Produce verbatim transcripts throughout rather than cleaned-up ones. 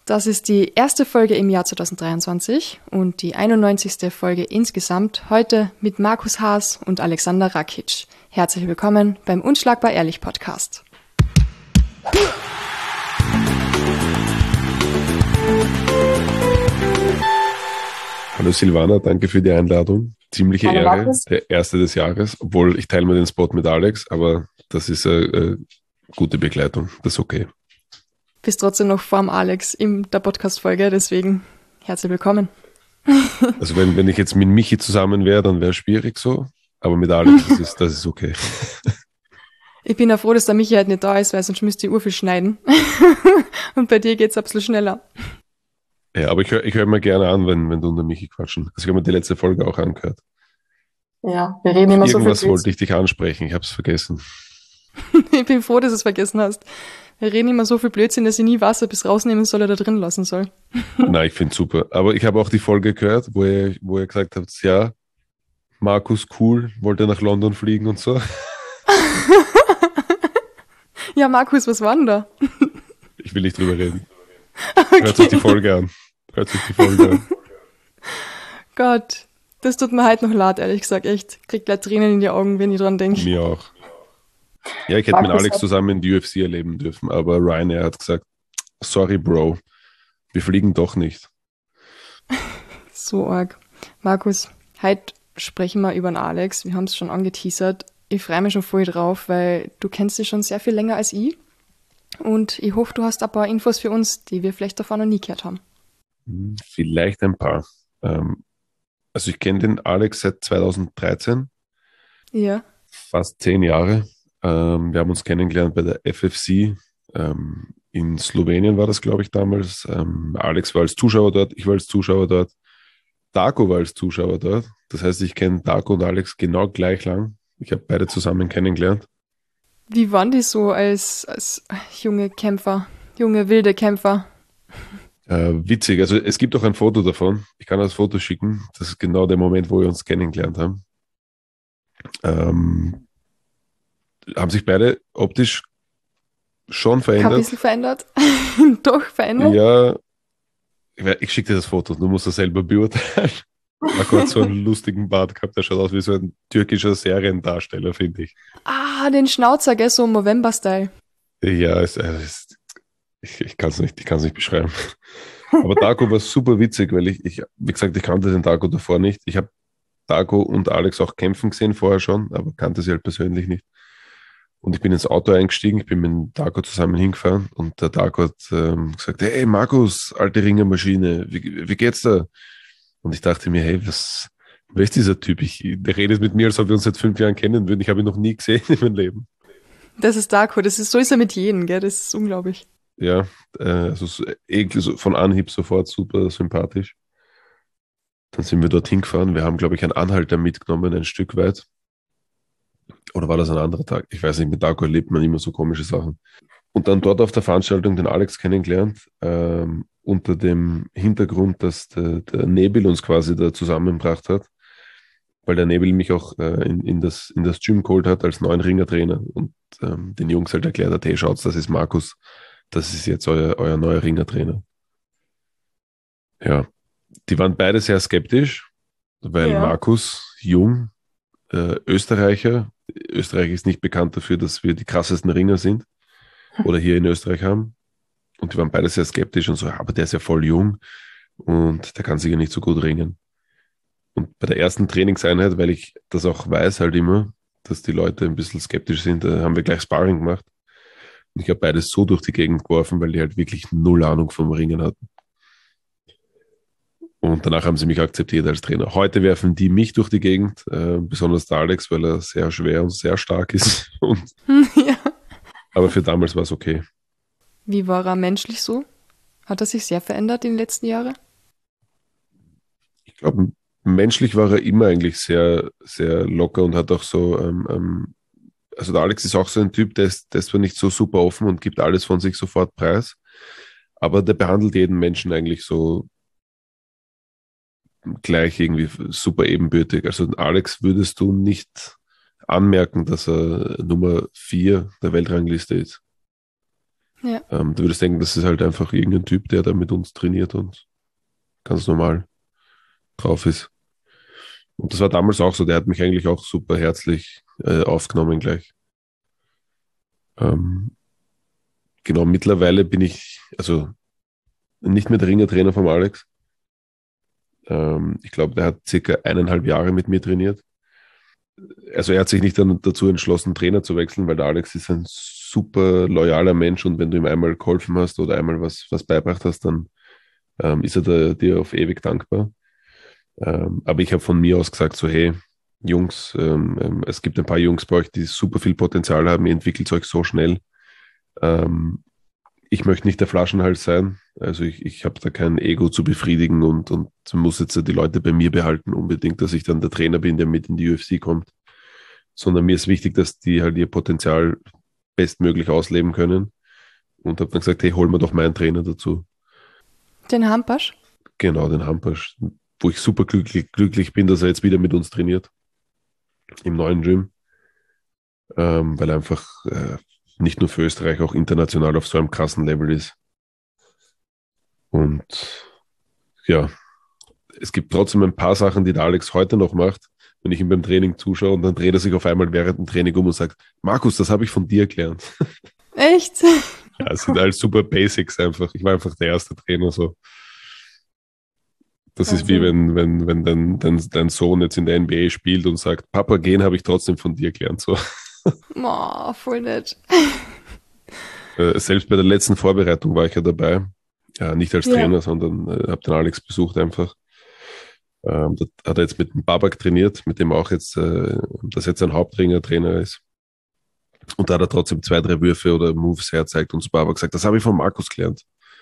Das ist die erste Folge im Jahr zwanzig dreiundzwanzig und die einundneunzigste Folge insgesamt, heute mit Markus Haas und Alexander Rakic. Herzlich willkommen beim Unschlagbar Ehrlich Podcast. Hallo Silvana, danke für die Einladung. Ziemliche Hallo, Ehre, Markus. der erste des Jahres, obwohl ich teile mir den Spot mit Alex, aber das ist eine, eine gute Begleitung, das ist okay. Bist trotzdem noch vorm Alex in der Podcast-Folge, deswegen herzlich willkommen. Also wenn, wenn ich jetzt mit Michi zusammen wäre, dann wäre es schwierig so, aber mit Alex, das ist, das ist okay. Ich bin ja froh, dass der Michi halt nicht da ist, weil sonst müsste ich urviel schneiden. Und bei dir geht's ein bisschen schneller. Ja, aber ich höre ich hör mir gerne an, wenn, wenn du und der Michi quatschen. Also ich habe mir die letzte Folge auch angehört. Ja, wir reden immer so viel Irgendwas wollte Blödsinn. ich dich ansprechen, ich habe es vergessen. Ich bin froh, dass du es vergessen hast. Wir reden immer so viel Blödsinn, dass ich nie weiß, ob ich es rausnehmen soll oder drin lassen soll. Nein, ich finde es super. Aber ich habe auch die Folge gehört, wo ihr, wo ihr gesagt habt, ja, Markus cool, wollte nach London fliegen und so. Ja, Markus, was war denn da? Ich will nicht drüber reden. Hört sich die Folge an. Hört sich die Folge an. Gott, das tut mir halt noch leid, ehrlich gesagt, echt. Krieg gleich Tränen in die Augen, wenn ich dran denke. Mir auch. Ja, ich hätte mit Markus Alex hat- zusammen in die U F C erleben dürfen, aber Ryanair hat gesagt, sorry Bro, wir fliegen doch nicht. So arg. Markus, heute sprechen wir über den Alex. Wir haben es schon angeteasert. Ich freue mich schon voll drauf, weil du kennst dich schon sehr viel länger als ich. Und ich hoffe, du hast ein paar Infos für uns, die wir vielleicht davon noch nie gehört haben. Hm, Vielleicht ein paar. Ähm, also ich kenne den Alex seit zweitausenddreizehn, Ja. fast zehn Jahre. Ähm, wir haben uns kennengelernt bei der F F C. Ähm, in Slowenien war das, glaube ich, damals. Ähm, Alex war als Zuschauer dort, ich war als Zuschauer dort. Darko war als Zuschauer dort. Das heißt, ich kenne Darko und Alex genau gleich lang. Ich habe beide zusammen kennengelernt. Wie waren die so als, als junge Kämpfer, junge wilde Kämpfer? Äh, witzig, also es gibt auch ein Foto davon. Ich kann das Foto schicken. Das ist genau der Moment, wo wir uns kennengelernt haben. Ähm, haben sich beide optisch schon Ein verändert. bisschen verändert? Doch, verändert? Ja, ich, we- ich schicke dir das Foto, du musst das selber beurteilen. Marco hat so einen lustigen Bart gehabt, der schaut aus wie so ein türkischer Seriendarsteller, finde ich. Ah, den Schnauzer, gell, so im November-Style. Ja, es, äh, es, ich, ich kann es nicht, ich kann's nicht beschreiben. Aber Darko war super witzig, weil ich, ich, wie gesagt, ich kannte den Darko davor nicht. Ich habe Darko und Alex auch kämpfen gesehen vorher schon, aber kannte sie halt persönlich nicht. Und ich bin ins Auto eingestiegen, ich bin mit dem Darko zusammen hingefahren und der Darko hat ähm, gesagt, hey Markus, alte Ringermaschine, wie, wie geht's da? Und ich dachte mir, hey, was, wer ist dieser Typ? Ich, der redet mit mir, als ob wir uns seit fünf Jahren kennen würden. Ich habe ihn noch nie gesehen in meinem Leben. Das ist Darko, das ist, so ist er mit jedem, gell, das ist unglaublich. Ja, äh, also so, eh, so von Anhieb sofort super sympathisch. Dann sind wir dorthin gefahren. Wir haben, glaube ich, einen Anhalter mitgenommen, ein Stück weit. Oder war das ein anderer Tag? Ich weiß nicht, mit Darko erlebt man immer so komische Sachen. Und dann dort auf der Veranstaltung den Alex kennengelernt, ähm, unter dem Hintergrund, dass der, der Nebel uns quasi da zusammengebracht hat, weil der Nebel mich auch äh, in, in, das, in das Gym geholt hat als neuen Ringertrainer und ähm, den Jungs halt erklärt hat, hey, schaut, das ist Markus, das ist jetzt euer, euer neuer Ringertrainer. Ja, die waren beide sehr skeptisch, weil Ja. Markus, jung, äh, Österreicher, Österreich ist nicht bekannt dafür, dass wir die krassesten Ringer sind oder hier in Österreich haben. Und die waren beide sehr skeptisch und so, aber der ist ja voll jung und der kann sicher nicht so gut ringen. Und bei der ersten Trainingseinheit, weil ich das auch weiß halt immer, dass die Leute ein bisschen skeptisch sind, da haben wir gleich Sparring gemacht. Und ich habe beides so durch die Gegend geworfen, weil die halt wirklich null Ahnung vom Ringen hatten. Und danach haben sie mich akzeptiert als Trainer. Heute werfen die mich durch die Gegend, äh, besonders der Alex, weil er sehr schwer und sehr stark ist. Und, Ja. aber für damals war es okay. Wie war er menschlich so? Hat er sich sehr verändert in den letzten Jahren? Ich glaube, menschlich war er immer eigentlich sehr, sehr locker und hat auch so, ähm, ähm, also der Alex ist auch so ein Typ, der ist, der ist zwar nicht so super offen und gibt alles von sich sofort preis, aber der behandelt jeden Menschen eigentlich so gleich irgendwie super ebenbürtig. Also Alex würdest du nicht anmerken, dass er Nummer vier der Weltrangliste ist. Ja. Ähm, du würdest denken, das ist halt einfach irgendein Typ, der da mit uns trainiert und ganz normal drauf ist. Und das war damals auch so, der hat mich eigentlich auch super herzlich äh, aufgenommen gleich. Ähm, genau, mittlerweile bin ich, also nicht mehr der Ringertrainer vom Alex. Ähm, ich glaube, der hat circa eineinhalb Jahre mit mir trainiert. Also er hat sich nicht dann dazu entschlossen, Trainer zu wechseln, weil der Alex ist ein super loyaler Mensch und wenn du ihm einmal geholfen hast oder einmal was, was beibracht hast, dann ähm, ist er da, dir auf ewig dankbar. Ähm, aber ich habe von mir aus gesagt, so hey, Jungs, ähm, ähm, es gibt ein paar Jungs bei euch, die super viel Potenzial haben, ihr entwickelt euch so schnell. Ähm, ich möchte nicht der Flaschenhals sein. Also ich, ich habe da kein Ego zu befriedigen und, und muss jetzt die Leute bei mir behalten, unbedingt, dass ich dann der Trainer bin, der mit in die U F C kommt. Sondern mir ist wichtig, dass die halt ihr Potenzial bestmöglich ausleben können. Und habe dann gesagt, hey, hol mir doch meinen Trainer dazu. Den Hampasch? Genau, den Hampasch, wo ich super glücklich, glücklich bin, dass er jetzt wieder mit uns trainiert. Im neuen Gym. Ähm, weil er einfach äh, nicht nur für Österreich, auch international auf so einem krassen Level ist. Und ja, es gibt trotzdem ein paar Sachen, die der Alex heute noch macht, wenn ich ihm beim Training zuschaue und dann dreht er sich auf einmal während dem Training um und sagt, Markus, das habe ich von dir gelernt. Echt? Ja, es sind alles super Basics einfach. Ich war einfach der erste Trainer so. Das ist wie Wahnsinn. wenn, wenn, wenn dein, dein, dein Sohn jetzt in der N B A spielt und sagt, Papa, gehen habe ich trotzdem von dir gelernt. So. Oh, voll nett. Äh, selbst bei der letzten Vorbereitung war ich ja dabei. Ja, nicht als Ja. Trainer, sondern äh, habe den Alex besucht einfach. Ähm, da hat er jetzt mit dem Babak trainiert, mit dem auch jetzt, äh, das jetzt ein Hauptringer-Trainer ist. Und da hat er trotzdem zwei, drei Würfe oder Moves herzeigt und zu Babak gesagt, das habe ich von Markus gelernt.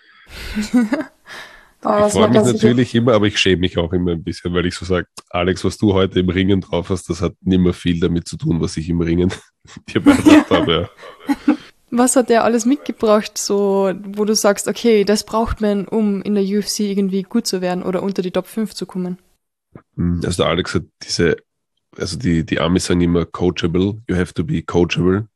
Aber Ich das freue macht mich er sicher. natürlich immer, aber ich schäme mich auch immer ein bisschen, weil ich so sage, Alex, was du heute im Ringen drauf hast, das hat nicht mehr viel damit zu tun, was ich im Ringen dir beigebracht habe. Ja. Was hat der alles mitgebracht, so, wo du sagst, okay, das braucht man, um in der U F C irgendwie gut zu werden oder unter die Top fünf zu kommen? Also der Alex hat diese, also die, die Amis sagen immer coachable, you have to be coachable.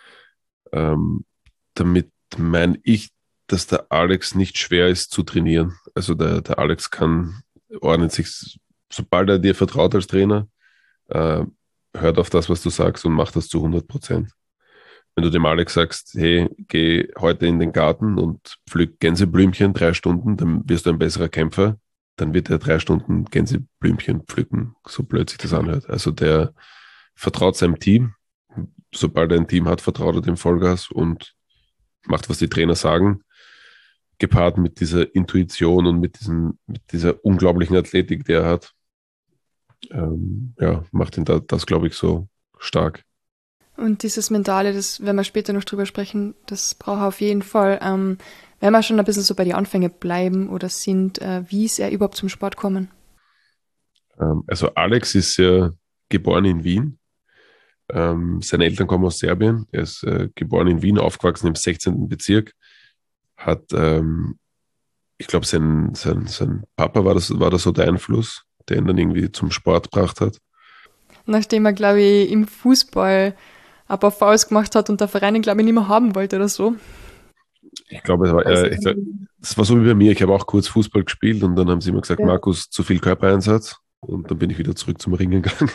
Ähm, damit meine ich, dass der Alex nicht schwer ist zu trainieren. Also der, der Alex kann, ordnet sich, sobald er dir vertraut als Trainer, äh, hört auf das, was du sagst und macht das zu hundert Prozent. Wenn du dem Alex sagst, hey, geh heute in den Garten und pflück Gänseblümchen drei Stunden, dann wirst du ein besserer Kämpfer, dann wird er drei Stunden Gänseblümchen pflücken, so blöd sich das anhört. Also der vertraut seinem Team. Sobald er ein Team hat, vertraut er dem Vollgas und macht, was die Trainer sagen, gepaart mit dieser Intuition und mit, diesem, mit dieser unglaublichen Athletik, die er hat. Ähm, ja, macht ihn da, das, glaube ich, so stark. Und dieses Mentale, das werden wir später noch drüber sprechen, das braucht er auf jeden Fall. Ähm, wenn wir schon ein bisschen so bei den Anfängen bleiben oder sind, äh, wie ist er überhaupt zum Sport kommen? Ähm, also Alex ist ja geboren in Wien. Ähm, seine Eltern kommen aus Serbien. Er ist äh, geboren in Wien, aufgewachsen im sechzehnten Bezirk. Hat, ähm, ich glaube, sein, sein, sein Papa war das, war das so der Einfluss, der ihn dann irgendwie zum Sport gebracht hat. Nachdem er, glaube ich, im Fußball ein paar Fouls gemacht hat und der Verein ihn, glaube ich, nicht mehr haben wollte oder so. Ich glaube, es war, Also, äh, ich, das war so wie bei mir. Ich habe auch kurz Fußball gespielt und dann haben sie immer gesagt, ja. Markus, zu viel Körpereinsatz. Und dann bin ich wieder zurück zum Ringen gegangen.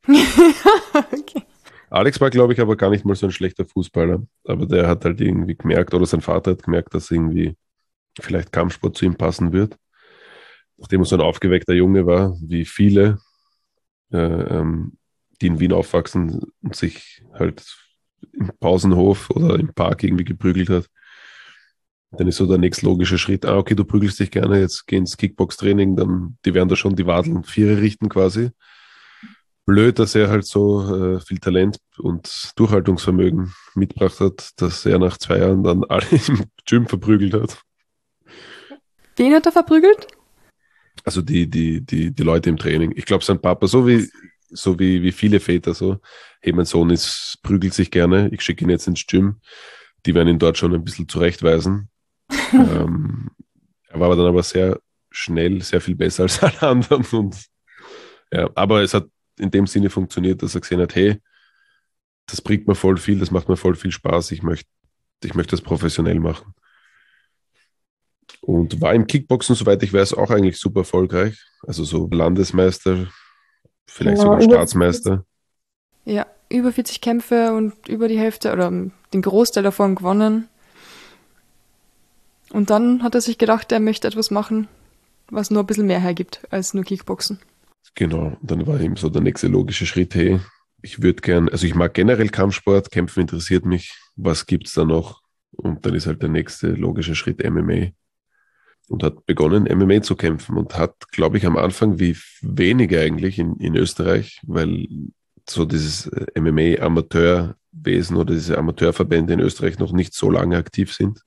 Okay. Alex war, glaube ich, aber gar nicht mal so ein schlechter Fußballer. Aber der hat halt irgendwie gemerkt, oder sein Vater hat gemerkt, dass irgendwie vielleicht Kampfsport zu ihm passen wird. Nachdem er so ein aufgeweckter Junge war, wie viele, äh, ähm, die in Wien aufwachsen und sich halt im Pausenhof oder im Park irgendwie geprügelt hat. Dann ist so der nächstlogische Schritt, ah, okay, du prügelst dich gerne, jetzt geh ins Kickbox-Training, dann, die werden da schon die Wadeln Viere richten quasi. Blöd, dass er halt so äh, viel Talent und Durchhaltungsvermögen mitgebracht hat, dass er nach zwei Jahren dann alle im Gym verprügelt hat. Wen hat er verprügelt? Also die, die, die, die Leute im Training. Ich glaube, sein Papa, so wie, so wie, wie viele Väter so, hey, mein Sohn ist, prügelt sich gerne, ich schicke ihn jetzt ins Gym. Die werden ihn dort schon ein bisschen zurechtweisen. ähm, er war aber dann aber sehr schnell, sehr viel besser als alle anderen. Und, ja, aber es hat in dem Sinne funktioniert, dass er gesehen hat, hey, das bringt mir voll viel, das macht mir voll viel Spaß. Ich möchte ich möchte das professionell machen. Und war im Kickboxen, soweit ich weiß, auch eigentlich super erfolgreich. Also so Landesmeister, vielleicht Genau, sogar über Staatsmeister. Ja, über vierzig Kämpfe und über die Hälfte oder den Großteil davon gewonnen. Und dann hat er sich gedacht, er möchte etwas machen, was nur ein bisschen mehr hergibt als nur Kickboxen. Genau, und dann war eben so der nächste logische Schritt, hey, ich würde gern, also ich mag generell Kampfsport, Kämpfen interessiert mich, was gibt's da noch? Und dann ist halt der nächste logische Schritt M M A. Und hat begonnen, M M A zu kämpfen und hat, glaube ich, am Anfang wie wenige eigentlich in, in Österreich, weil so dieses M M A-Amateurwesen oder diese Amateurverbände in Österreich noch nicht so lange aktiv sind,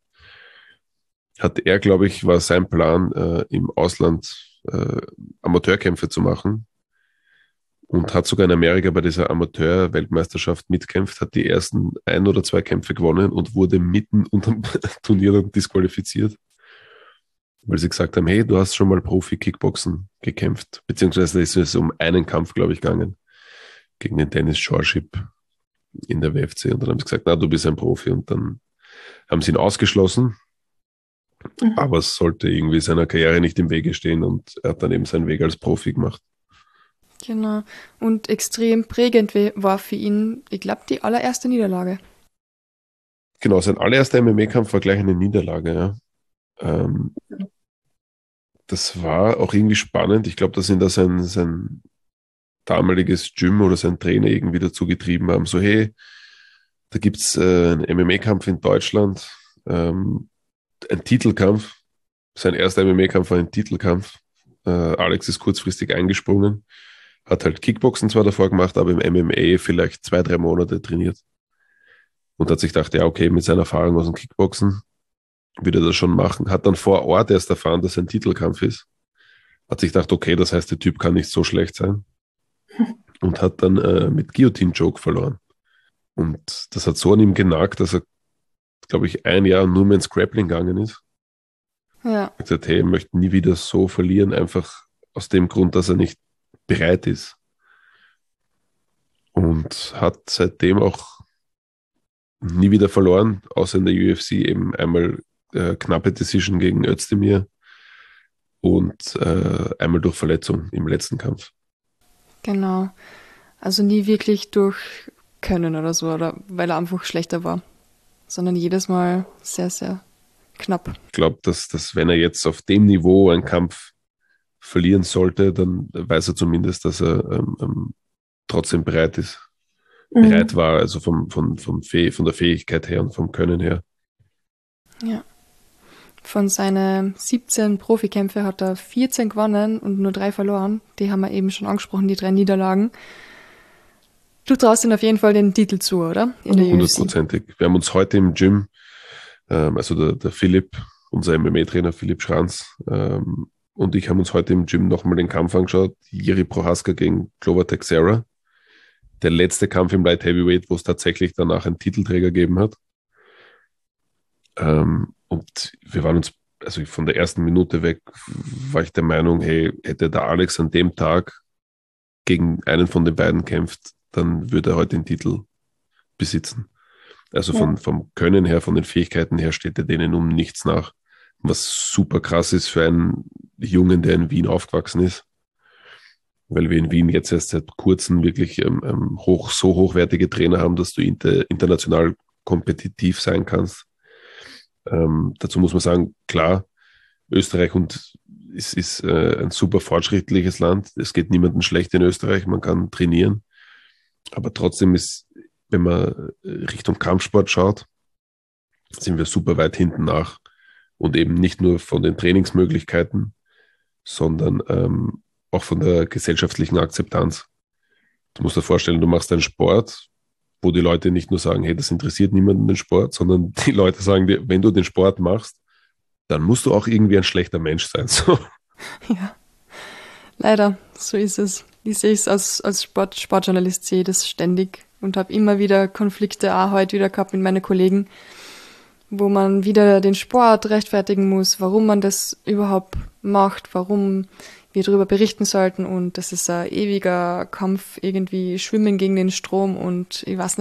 hat er, glaube ich, war sein Plan, äh, im Ausland äh, Amateurkämpfe zu machen und hat sogar in Amerika bei dieser Amateur-Weltmeisterschaft mitkämpft, hat die ersten ein oder zwei Kämpfe gewonnen und wurde mitten unterm Turnier dann disqualifiziert, weil sie gesagt haben, hey, du hast schon mal Profi-Kickboxen gekämpft, beziehungsweise ist es um einen Kampf, glaube ich, gegangen, gegen den Dennis Shorship in der W F C und dann haben sie gesagt, na, du bist ein Profi und dann haben sie ihn ausgeschlossen, Mhm. aber es sollte irgendwie seiner Karriere nicht im Wege stehen und er hat dann eben seinen Weg als Profi gemacht. Genau. Und extrem prägend war für ihn, ich glaube, die allererste Niederlage. Genau, sein allererster M M A-Kampf war gleich eine Niederlage, ja. Ähm, das war auch irgendwie spannend. Ich glaube, dass ihn da sein, sein damaliges Gym oder sein Trainer irgendwie dazu getrieben haben, so hey, da gibt's äh, einen M M A-Kampf in Deutschland, ähm, ein Titelkampf. Sein erster M M A-Kampf war ein Titelkampf. Äh, Alex ist kurzfristig eingesprungen, hat halt Kickboxen zwar davor gemacht, aber im M M A vielleicht zwei, drei Monate trainiert. Und hat sich gedacht, ja, okay, mit seiner Erfahrung aus dem Kickboxen würde er das schon machen. Hat dann vor Ort erst erfahren, dass es ein Titelkampf ist. Hat sich gedacht, okay, das heißt, der Typ kann nicht so schlecht sein. Und hat dann äh, mit Guillotine-Choke verloren. Und das hat so an ihm genagt, dass er, glaube ich, ein Jahr nur mehr ins Grappling gegangen ist. Ja. Er hat gesagt, hey, er möchte nie wieder so verlieren, einfach aus dem Grund, dass er nicht bereit ist. Und hat seitdem auch nie wieder verloren, außer in der U F C eben einmal äh, knappe Decision gegen Özdemir und äh, einmal durch Verletzung im letzten Kampf. Genau. Also nie wirklich durch Können oder so, oder weil er einfach schlechter war, sondern jedes Mal sehr, sehr knapp. Ich glaube, dass, dass wenn er jetzt auf dem Niveau einen Kampf verlieren sollte, dann weiß er zumindest, dass er ähm, ähm, trotzdem bereit ist. Mhm. Bereit war, also vom, vom, vom Fäh- von der Fähigkeit her und vom Können her. Ja. Von seinen siebzehn Profikämpfe hat er vierzehn gewonnen und nur drei verloren. Die haben wir eben schon angesprochen, die drei Niederlagen. Du traust ihm auf jeden Fall den Titel zu, oder? In der U F C. Hundertprozentig. Wir haben uns heute im Gym, ähm, also der, der Philipp, unser M M A-Trainer Philipp Schranz, ähm, und ich haben uns heute im Gym nochmal den Kampf angeschaut. Jiri Prohaska gegen Glover Teixeira. Der letzte Kampf im Light Heavyweight, wo es tatsächlich danach einen Titelträger gegeben hat. Ähm, und wir waren uns, also von der ersten Minute weg, war ich der Meinung, hey, hätte der Alex an dem Tag gegen einen von den beiden kämpft, dann würde er heute den Titel besitzen. Also von, Ja. vom Können her, von den Fähigkeiten her steht er denen um nichts nach. Was super krass ist für einen Jungen, der in Wien aufgewachsen ist. Weil wir in Wien jetzt erst seit kurzem wirklich ähm, ähm, hoch, so hochwertige Trainer haben, dass du inter, international kompetitiv sein kannst. Ähm, dazu muss man sagen, klar, Österreich und es ist äh, ein super fortschrittliches Land. Es geht niemandem schlecht in Österreich, man kann trainieren. Aber trotzdem ist, wenn man Richtung Kampfsport schaut, sind wir super weit hinten nach. Und eben nicht nur von den Trainingsmöglichkeiten, sondern ähm, auch von der gesellschaftlichen Akzeptanz. Du musst dir vorstellen, du machst einen Sport, wo die Leute nicht nur sagen, hey, das interessiert niemanden den Sport, sondern die Leute sagen dir, wenn du den Sport machst, dann musst du auch irgendwie ein schlechter Mensch sein. So. Ja, leider, so ist es. Ich sehe es als, als Sport, Sportjournalist, sehe ich das ständig und habe immer wieder Konflikte, auch heute wieder gehabt mit meinen Kollegen, wo man wieder den Sport rechtfertigen muss, warum man das überhaupt macht, warum wir darüber berichten sollten und das ist ein ewiger Kampf, irgendwie schwimmen gegen den Strom und ich weiß nicht,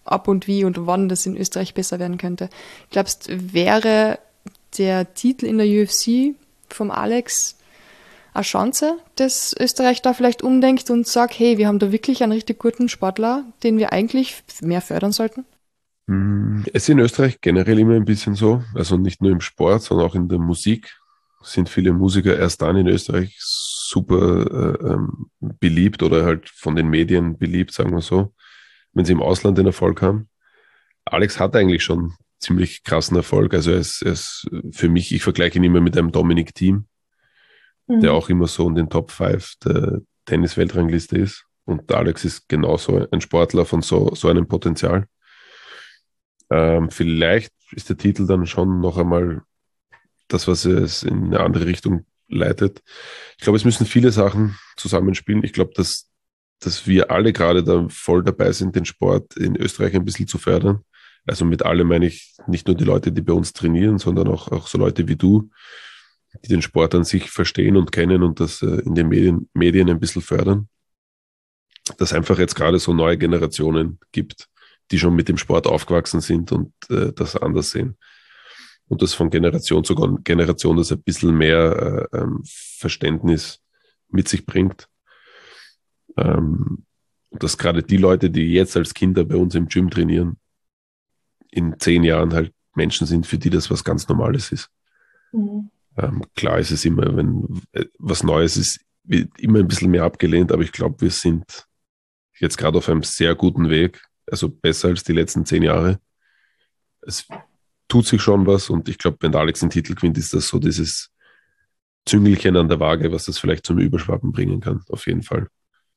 ab und wie und wann das in Österreich besser werden könnte. Glaubst, wäre der Titel in der U F C vom Alex eine Chance, dass Österreich da vielleicht umdenkt und sagt, hey, wir haben da wirklich einen richtig guten Sportler, den wir eigentlich mehr fördern sollten? Es ist in Österreich generell immer ein bisschen so, also nicht nur im Sport, sondern auch in der Musik sind viele Musiker erst dann in Österreich super äh, ähm, beliebt oder halt von den Medien beliebt, sagen wir so, wenn sie im Ausland den Erfolg haben. Alex hat eigentlich schon ziemlich krassen Erfolg, also er ist, er ist für mich, ich vergleiche ihn immer mit einem Dominic Thiem, mhm. der auch immer so in den Top fünf der Tennis-Weltrangliste ist, und der Alex ist genauso ein Sportler von so, so einem Potenzial. Ähm, vielleicht ist der Titel dann schon noch einmal das, was es in eine andere Richtung leitet. Ich glaube, es müssen viele Sachen zusammenspielen. Ich glaube, dass, dass wir alle gerade da voll dabei sind, den Sport in Österreich ein bisschen zu fördern. Also mit alle meine ich nicht nur die Leute, die bei uns trainieren, sondern auch, auch so Leute wie du, die den Sport an sich verstehen und kennen und das äh, in den Medien, Medien ein bisschen fördern. Dass einfach jetzt gerade so neue Generationen gibt, die schon mit dem Sport aufgewachsen sind und äh, das anders sehen. Und das von Generation zu Generation das ein bisschen mehr äh, ähm, Verständnis mit sich bringt. Ähm, und dass gerade die Leute, die jetzt als Kinder bei uns im Gym trainieren, in zehn Jahren halt Menschen sind, für die das was ganz Normales ist. Mhm. Ähm, klar ist es immer, wenn äh, was Neues ist, wird immer ein bisschen mehr abgelehnt, aber ich glaube, wir sind jetzt gerade auf einem sehr guten Weg, also besser als die letzten zehn Jahre. Es tut sich schon was, und ich glaube, wenn der Alex den Titel gewinnt, ist das so dieses Züngelchen an der Waage, was das vielleicht zum Überschwappen bringen kann, auf jeden Fall.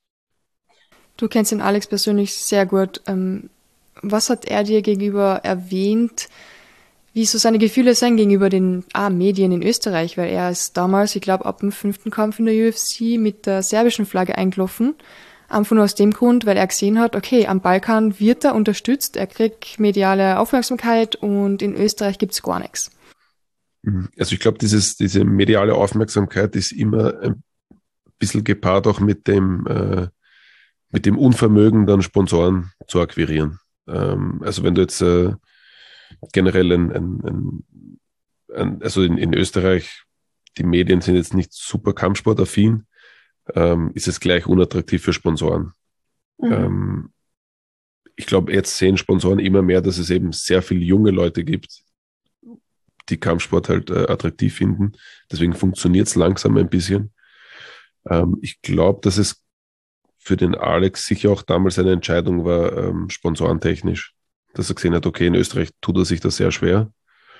Du kennst den Alex persönlich sehr gut. Was hat er dir gegenüber erwähnt, wie so seine Gefühle sind gegenüber den ah, Medien in Österreich? Weil er ist damals, ich glaube, ab dem fünften Kampf in der U F C mit der serbischen Flagge eingelaufen. Einfach nur aus dem Grund, weil er gesehen hat, okay, am Balkan wird er unterstützt, er kriegt mediale Aufmerksamkeit und in Österreich gibt's gar nichts. Also ich glaube, dieses diese mediale Aufmerksamkeit ist immer ein bisschen gepaart auch mit dem, äh, mit dem Unvermögen, dann Sponsoren zu akquirieren. Ähm, also wenn du jetzt äh, generell ein, ein, ein, ein also in, in Österreich, die Medien sind jetzt nicht super kampfsportaffin, ähm, ist es gleich unattraktiv für Sponsoren. Mhm. Ähm, ich glaube, jetzt sehen Sponsoren immer mehr, dass es eben sehr viele junge Leute gibt, die Kampfsport halt äh, attraktiv finden. Deswegen funktioniert es langsam ein bisschen. Ähm, ich glaube, dass es für den Alex sicher auch damals eine Entscheidung war, ähm, sponsorentechnisch, dass er gesehen hat, okay, in Österreich tut er sich das sehr schwer,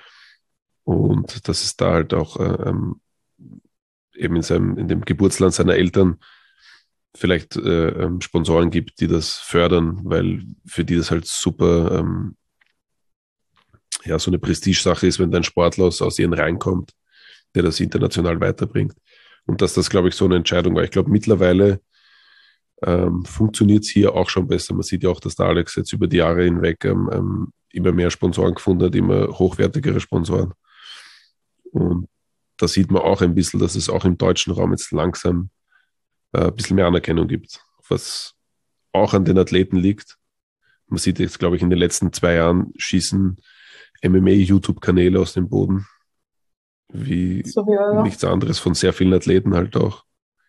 und dass es da halt auch äh, ähm, eben in seinem, in dem Geburtsland seiner Eltern vielleicht äh, ähm, Sponsoren gibt, die das fördern, weil für die das halt super ähm, ja, so eine Prestigesache ist, wenn dein Sportler aus, aus ihren Reihen kommt, der das international weiterbringt. Und dass das, glaube ich, so eine Entscheidung war. Ich glaube, mittlerweile ähm, funktioniert es hier auch schon besser. Man sieht ja auch, dass der Alex jetzt über die Jahre hinweg ähm, ähm, immer mehr Sponsoren gefunden hat, immer hochwertigere Sponsoren. Und da sieht man auch ein bisschen, dass es auch im deutschen Raum jetzt langsam äh, ein bisschen mehr Anerkennung gibt, was auch an den Athleten liegt. Man sieht jetzt, glaube ich, in den letzten zwei Jahren schießen M M A-YouTube-Kanäle aus dem Boden, wie so, ja, ja. nichts anderes von sehr vielen Athleten halt auch.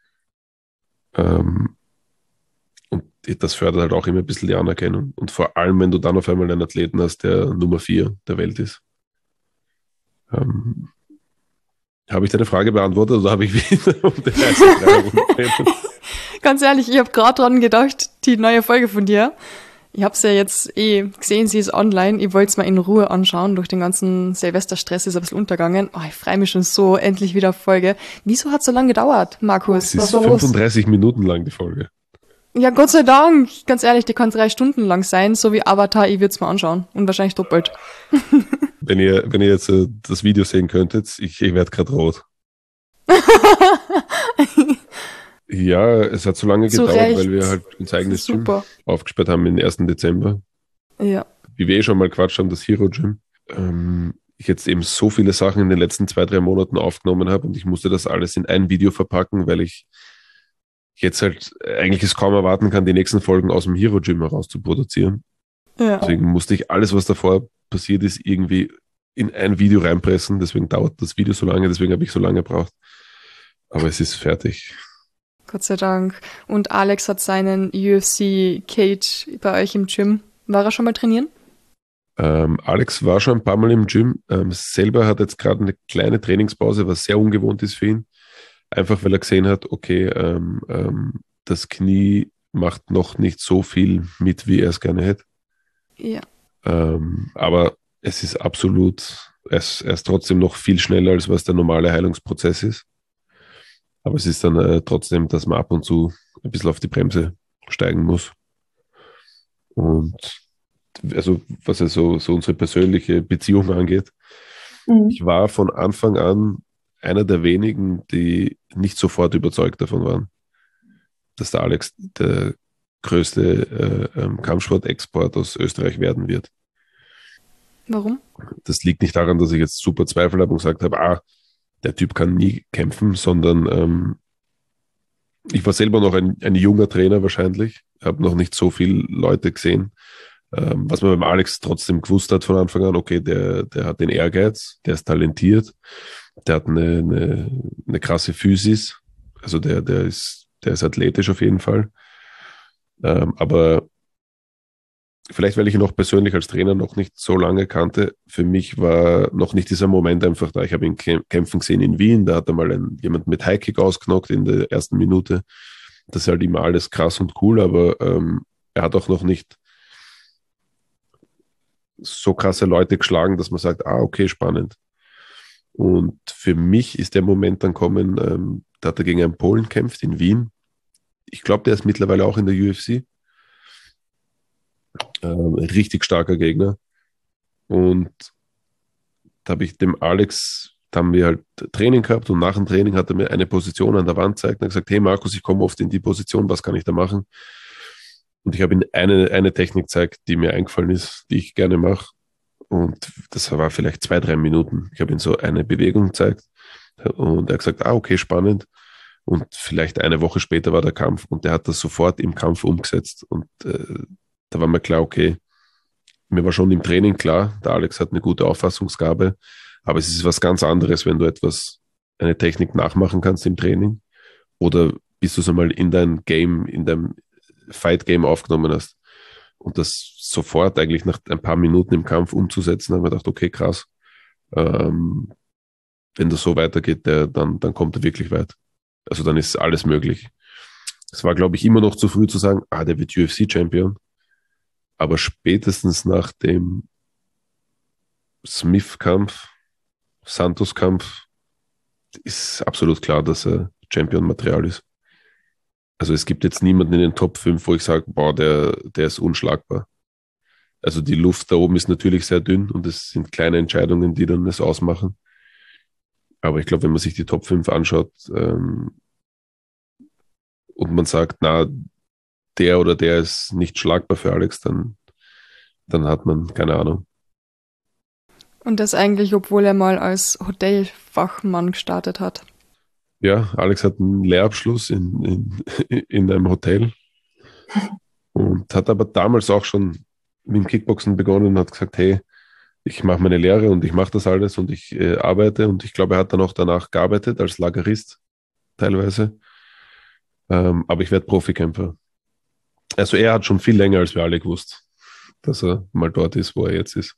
Ähm, und das fördert halt auch immer ein bisschen die Anerkennung. Und vor allem, wenn du dann auf einmal einen Athleten hast, der Nummer vier der Welt ist. Ähm, habe ich deine Frage beantwortet oder habe ich wieder um den heißen Ganz ehrlich, ich habe gerade dran gedacht, die neue Folge von dir. Ich habe es ja jetzt eh gesehen, sie ist online. Ich wollte es mal in Ruhe anschauen. Durch den ganzen Silvesterstress ist ein bisschen untergegangen. Oh, ich freue mich schon so, endlich wieder auf Folge. Wieso hat es so lange gedauert, Markus? Es ist fünfunddreißig Minuten lang, die Folge. Ja, Gott sei Dank. Ganz ehrlich, die kann drei Stunden lang sein, so wie Avatar. Ich würde es mal anschauen. Und wahrscheinlich doppelt. Wenn ihr, wenn ihr jetzt äh, das Video sehen könntet, ich, ich werde gerade rot. Ja, es hat so lange Zu gedauert, Recht. weil wir halt unser eigenes Gym Super. aufgesperrt haben am ersten Dezember. Ja. Wie wir eh schon mal quatscht haben, das Hero Gym. Ähm, ich jetzt eben so viele Sachen in den letzten zwei, drei Monaten aufgenommen habe, und ich musste das alles in ein Video verpacken, weil ich jetzt halt eigentlich es kaum erwarten kann, die nächsten Folgen aus dem Hero Gym heraus zu produzieren. Ja. Deswegen musste ich alles, was davor passiert ist, irgendwie in ein Video reinpressen. Deswegen dauert das Video so lange, deswegen habe ich so lange gebraucht. Aber es ist fertig. Gott sei Dank. Und Alex hat seinen U F C Cage bei euch im Gym. War er schon mal trainieren? Ähm, Alex war schon ein paar Mal im Gym. Ähm, selber hat jetzt gerade eine kleine Trainingspause, was sehr ungewohnt ist für ihn. Einfach weil er gesehen hat, okay, ähm, ähm, das Knie macht noch nicht so viel mit, wie er es gerne hätte. Ja. Ähm, aber es ist absolut, er ist, er ist trotzdem noch viel schneller, als was der normale Heilungsprozess ist. Aber es ist dann äh, trotzdem, dass man ab und zu ein bisschen auf die Bremse steigen muss. Und also was ja so, so unsere persönliche Beziehung angeht, Mhm. ich war von Anfang an einer der wenigen, die nicht sofort überzeugt davon waren, dass der Alex der größte äh, ähm, Kampfsport-Export aus Österreich werden wird. Warum? Das liegt nicht daran, dass ich jetzt super Zweifel habe und gesagt habe, ah, der Typ kann nie kämpfen, sondern ähm, ich war selber noch ein, ein junger Trainer wahrscheinlich, habe noch nicht so viele Leute gesehen. Ähm, was man beim Alex trotzdem gewusst hat von Anfang an, okay, der, der hat den Ehrgeiz, der ist talentiert, der hat eine, eine, eine krasse Physis, also der, der, ist, der ist athletisch auf jeden Fall. Ähm, aber vielleicht, weil ich ihn auch persönlich als Trainer noch nicht so lange kannte, für mich war noch nicht dieser Moment einfach da. Ich habe ihn kämpfen gesehen in Wien, da hat er mal ein, jemand mit Highkick ausgenockt in der ersten Minute. Das ist halt immer alles krass und cool, aber ähm, er hat auch noch nicht so krasse Leute geschlagen, dass man sagt, ah, okay, spannend. Und für mich ist der Moment dann kommen, ähm, da hat er gegen einen Polen kämpft in Wien. Ich glaube, der ist mittlerweile auch in der U F C. Ähm, ein richtig starker Gegner. Und da habe ich dem Alex, da haben wir halt Training gehabt und nach dem Training hat er mir eine Position an der Wand gezeigt und hat gesagt, hey Markus, ich komme oft in die Position, was kann ich da machen? Und ich habe ihm eine, eine Technik gezeigt, die mir eingefallen ist, die ich gerne mache. Und das war vielleicht zwei, drei Minuten. Ich habe ihm so eine Bewegung gezeigt und er hat gesagt, ah, okay, spannend. Und vielleicht eine Woche später war der Kampf und der hat das sofort im Kampf umgesetzt. Und äh, da war mir klar, okay, mir war schon im Training klar, der Alex hat eine gute Auffassungsgabe, aber es ist was ganz anderes, wenn du etwas, eine Technik nachmachen kannst im Training oder bis du es einmal in dein Game, in deinem Fight-Game aufgenommen hast und das sofort eigentlich nach ein paar Minuten im Kampf umzusetzen, haben wir gedacht, okay, krass, ähm, wenn das so weitergeht, der, dann, dann kommt er wirklich weit. Also dann ist alles möglich. Es war, glaube ich, immer noch zu früh zu sagen, ah, der wird U F C-Champion. Aber spätestens nach dem Smith-Kampf, Santos-Kampf, ist absolut klar, dass er Champion-Material ist. Also es gibt jetzt niemanden in den Top fünf, wo ich sage, boah, der, der ist unschlagbar. Also die Luft da oben ist natürlich sehr dünn und es sind kleine Entscheidungen, die dann das ausmachen. Aber ich glaube, wenn man sich die Top fünf anschaut ähm, und man sagt, na, der oder der ist nicht schlagbar für Alex, dann, dann hat man keine Ahnung. Und das eigentlich, obwohl er mal als Hotelfachmann gestartet hat. Ja, Alex hat einen Lehrabschluss in, in, in einem Hotel und hat aber damals auch schon mit dem Kickboxen begonnen und hat gesagt, hey, ich mache meine Lehre und ich mache das alles und ich äh, arbeite und ich glaube, er hat dann auch danach gearbeitet als Lagerist teilweise, ähm, aber ich werde Profikämpfer. Also er hat schon viel länger als wir alle gewusst, dass er mal dort ist, wo er jetzt ist.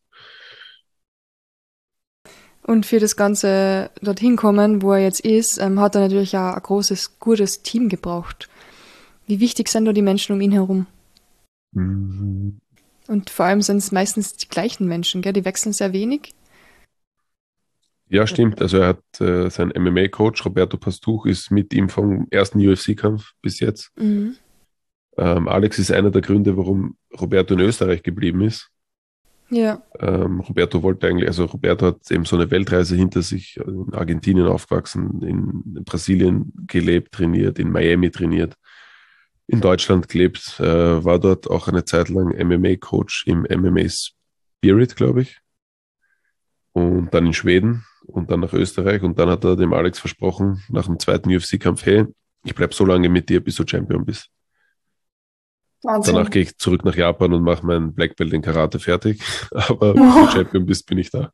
Und für das Ganze dorthin kommen, wo er jetzt ist, ähm, hat er natürlich auch ein großes, gutes Team gebraucht. Wie wichtig sind da die Menschen um ihn herum? Mhm. Und vor allem sind es meistens die gleichen Menschen, gell? Die wechseln sehr wenig. Ja, stimmt. Also er hat äh, sein M M A-Coach, Roberto Pastuch, ist mit ihm vom ersten U F C-Kampf bis jetzt. Mhm. Ähm, Alex ist einer der Gründe, warum Roberto in Österreich geblieben ist. Ja. Ähm, Roberto wollte eigentlich, also Roberto hat eben so eine Weltreise hinter sich, in Argentinien aufgewachsen, in Brasilien gelebt, trainiert, in Miami trainiert, in Deutschland gelebt, äh, war dort auch eine Zeit lang M M A-Coach im M M A Spirit, glaube ich, und dann in Schweden und dann nach Österreich und dann hat er dem Alex versprochen, nach dem zweiten U F C-Kampf, hey, ich bleib so lange mit dir, bis du Champion bist. Wahnsinn. Danach gehe ich zurück nach Japan und mache mein Black Belt in Karate fertig. Aber wenn du Champion bist, bin ich da.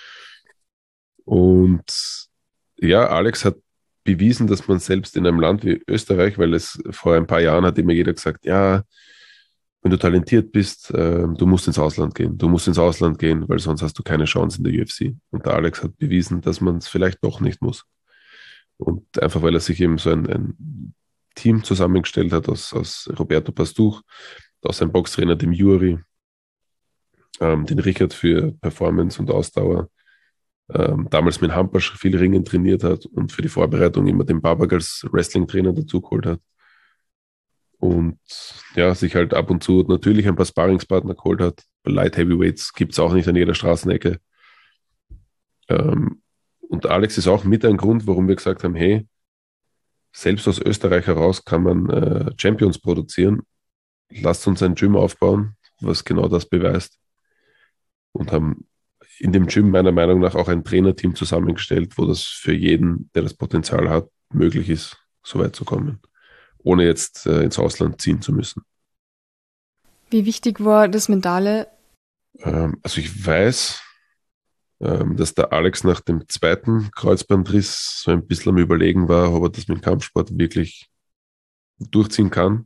Und ja, Alex hat bewiesen, dass man selbst in einem Land wie Österreich, weil es vor ein paar Jahren hat immer jeder gesagt, ja, wenn du talentiert bist, äh, du musst ins Ausland gehen. Du musst ins Ausland gehen, weil sonst hast du keine Chance in der U F C. Und der Alex hat bewiesen, dass man es vielleicht doch nicht muss. Und einfach, weil er sich eben so ein, ein Team zusammengestellt hat aus, aus Roberto Pastuch, aus seinem Boxtrainer, dem Juri, ähm, den Richard für Performance und Ausdauer, ähm, damals mit Hampasch viel Ringen trainiert hat und für die Vorbereitung immer den Babak als Wrestling-Trainer dazu geholt hat. Und ja, sich halt ab und zu natürlich ein paar Sparringspartner geholt hat. Bei Light Heavyweights gibt es auch nicht an jeder Straßenecke. Ähm, und Alex ist auch mit ein Grund, warum wir gesagt haben, hey, selbst aus Österreich heraus kann man äh, Champions produzieren. Lasst uns ein Gym aufbauen, was genau das beweist. Und haben in dem Gym meiner Meinung nach auch ein Trainerteam zusammengestellt, wo das für jeden, der das Potenzial hat, möglich ist, so weit zu kommen, ohne jetzt äh, ins Ausland ziehen zu müssen. Wie wichtig war das Mentale? Ähm, also ich weiß, ähm, dass der Alex nach dem zweiten Kreuzbandriss so ein bisschen am Überlegen war, ob er das mit dem Kampfsport wirklich durchziehen kann.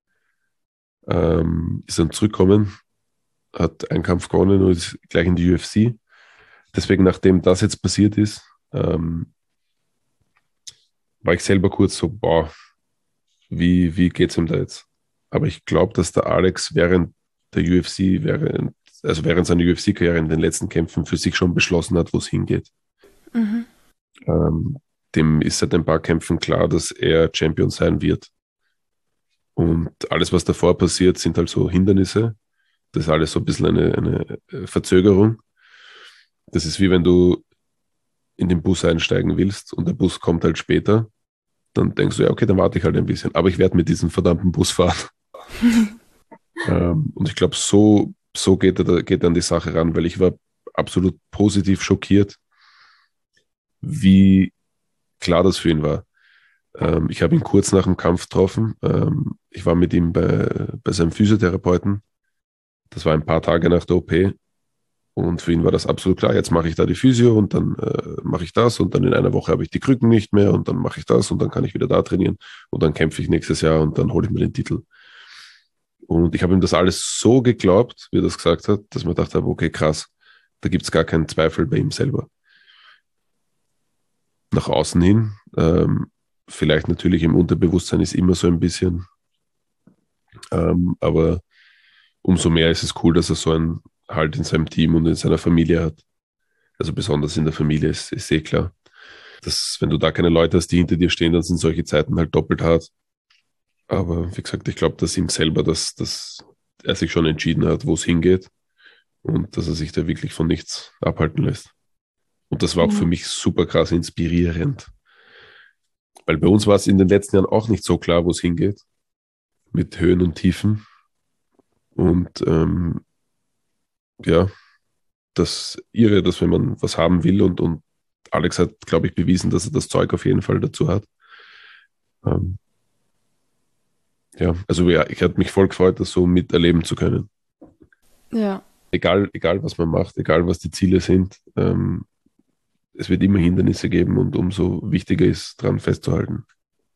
Ähm, ist dann zurückgekommen, hat einen Kampf gewonnen und ist gleich in die U F C. Deswegen, nachdem das jetzt passiert ist, ähm, war ich selber kurz so, boah, wie, wie geht's ihm da jetzt? Aber ich glaube, dass der Alex während der U F C, während, also während seiner U F C-Karriere in den letzten Kämpfen für sich schon beschlossen hat, wo es hingeht. Mhm. Ähm, dem ist seit ein paar Kämpfen klar, dass er Champion sein wird. Und alles, was davor passiert, sind halt so Hindernisse. Das ist alles so ein bisschen eine, eine Verzögerung. Das ist wie wenn du in den Bus einsteigen willst und der Bus kommt halt später. Dann denkst du, ja, okay, dann warte ich halt ein bisschen. Aber ich werde mit diesem verdammten Bus fahren. ähm, und ich glaube, so, so geht er, geht er an die Sache ran, weil ich war absolut positiv schockiert, wie klar das für ihn war. Ähm, ich habe ihn kurz nach dem Kampf getroffen. Ähm, ich war mit ihm bei, bei seinem Physiotherapeuten. Das war ein paar Tage nach der O P. Und für ihn war das absolut klar. Jetzt mache ich da die Physio und dann äh, mache ich das und dann in einer Woche habe ich die Krücken nicht mehr und dann mache ich das und dann kann ich wieder da trainieren und dann kämpfe ich nächstes Jahr und dann hole ich mir den Titel. Und ich habe ihm das alles so geglaubt, wie er das gesagt hat, dass ich mir gedacht habe, okay, krass, da gibt es gar keinen Zweifel bei ihm selber. Nach außen hin, ähm, vielleicht natürlich im Unterbewusstsein ist immer so ein bisschen, ähm, aber umso mehr ist es cool, dass er so ein halt in seinem Team und in seiner Familie hat. Also besonders in der Familie ist, ist eh klar, dass wenn du da keine Leute hast, die hinter dir stehen, dann sind solche Zeiten halt doppelt hart. Aber wie gesagt, ich glaube, dass ihm selber, dass, dass er sich schon entschieden hat, wo es hingeht und dass er sich da wirklich von nichts abhalten lässt. Und das war auch für mich super krass inspirierend. Weil bei uns war es in den letzten Jahren auch nicht so klar, wo es hingeht. Mit Höhen und Tiefen. Und ähm, ja, das irre, dass wenn man was haben will und, und Alex hat, glaube ich, bewiesen, dass er das Zeug auf jeden Fall dazu hat. Ähm, ja, also ja, ich hatte mich voll gefreut, das so miterleben zu können. Ja. Egal, egal was man macht, egal was die Ziele sind, ähm, es wird immer Hindernisse geben und umso wichtiger ist, dran festzuhalten.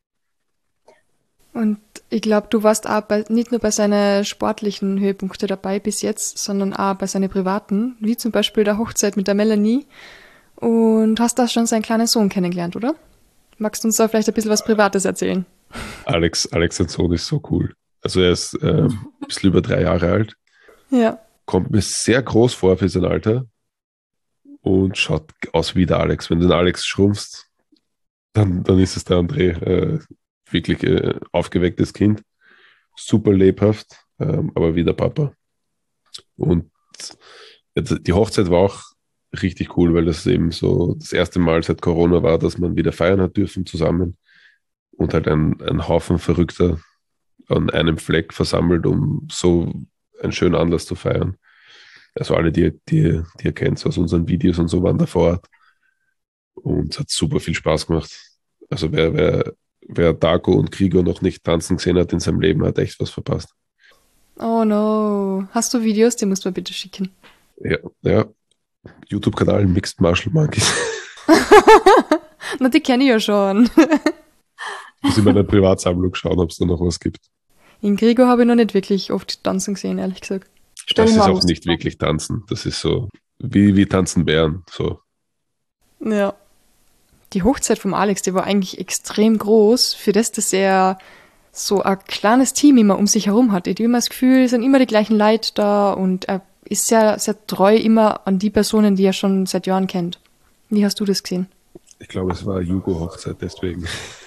Und ich glaube, du warst auch bei, nicht nur bei seinen sportlichen Höhepunkten dabei bis jetzt, sondern auch bei seinen privaten, wie zum Beispiel der Hochzeit mit der Melanie. Und hast da schon seinen kleinen Sohn kennengelernt, oder? Magst du uns da vielleicht ein bisschen was Privates erzählen? Alex, Alex, sein Sohn ist so cool. Also er ist äh, ein bisschen über drei Jahre alt. Ja. Kommt mir sehr groß vor für sein Alter und schaut aus wie der Alex. Wenn du den Alex schrumpfst, dann, dann ist es der André. Äh, wirklich äh, aufgewecktes Kind. Super lebhaft, ähm, aber wie der Papa. Und die Hochzeit war auch richtig cool, weil das eben so das erste Mal seit Corona war, dass man wieder feiern hat dürfen zusammen und halt ein, ein Haufen Verrückter an einem Fleck versammelt, um so einen schönen Anlass zu feiern. Also alle, die, die, die ihr kennt aus unseren Videos und so, waren da vor Ort. Und es hat super viel Spaß gemacht. Also wer, wer, wer Darko und Krieger noch nicht tanzen gesehen hat in seinem Leben, hat echt was verpasst. Oh no. Hast du Videos? Die musst du mir bitte schicken. Ja, ja. YouTube-Kanal Mixed Martial Monkeys. Na, die kenne ich ja schon. Muss in meiner Privatsammlung schauen, ob es da noch was gibt. In Gregor habe ich noch nicht wirklich oft tanzen gesehen, ehrlich gesagt. Stell Das dir ist mal auch nicht vor. wirklich tanzen. Das ist so wie, wie tanzen Bären. So. Ja. Die Hochzeit vom Alex, die war eigentlich extrem groß, für das, dass er so ein kleines Team immer um sich herum hat. Ich habe immer das Gefühl, es sind immer die gleichen Leute da und er ist sehr, sehr treu immer an die Personen, die er schon seit Jahren kennt. Wie hast du das gesehen? Ich glaube, es war Jugo-Hochzeit, deswegen.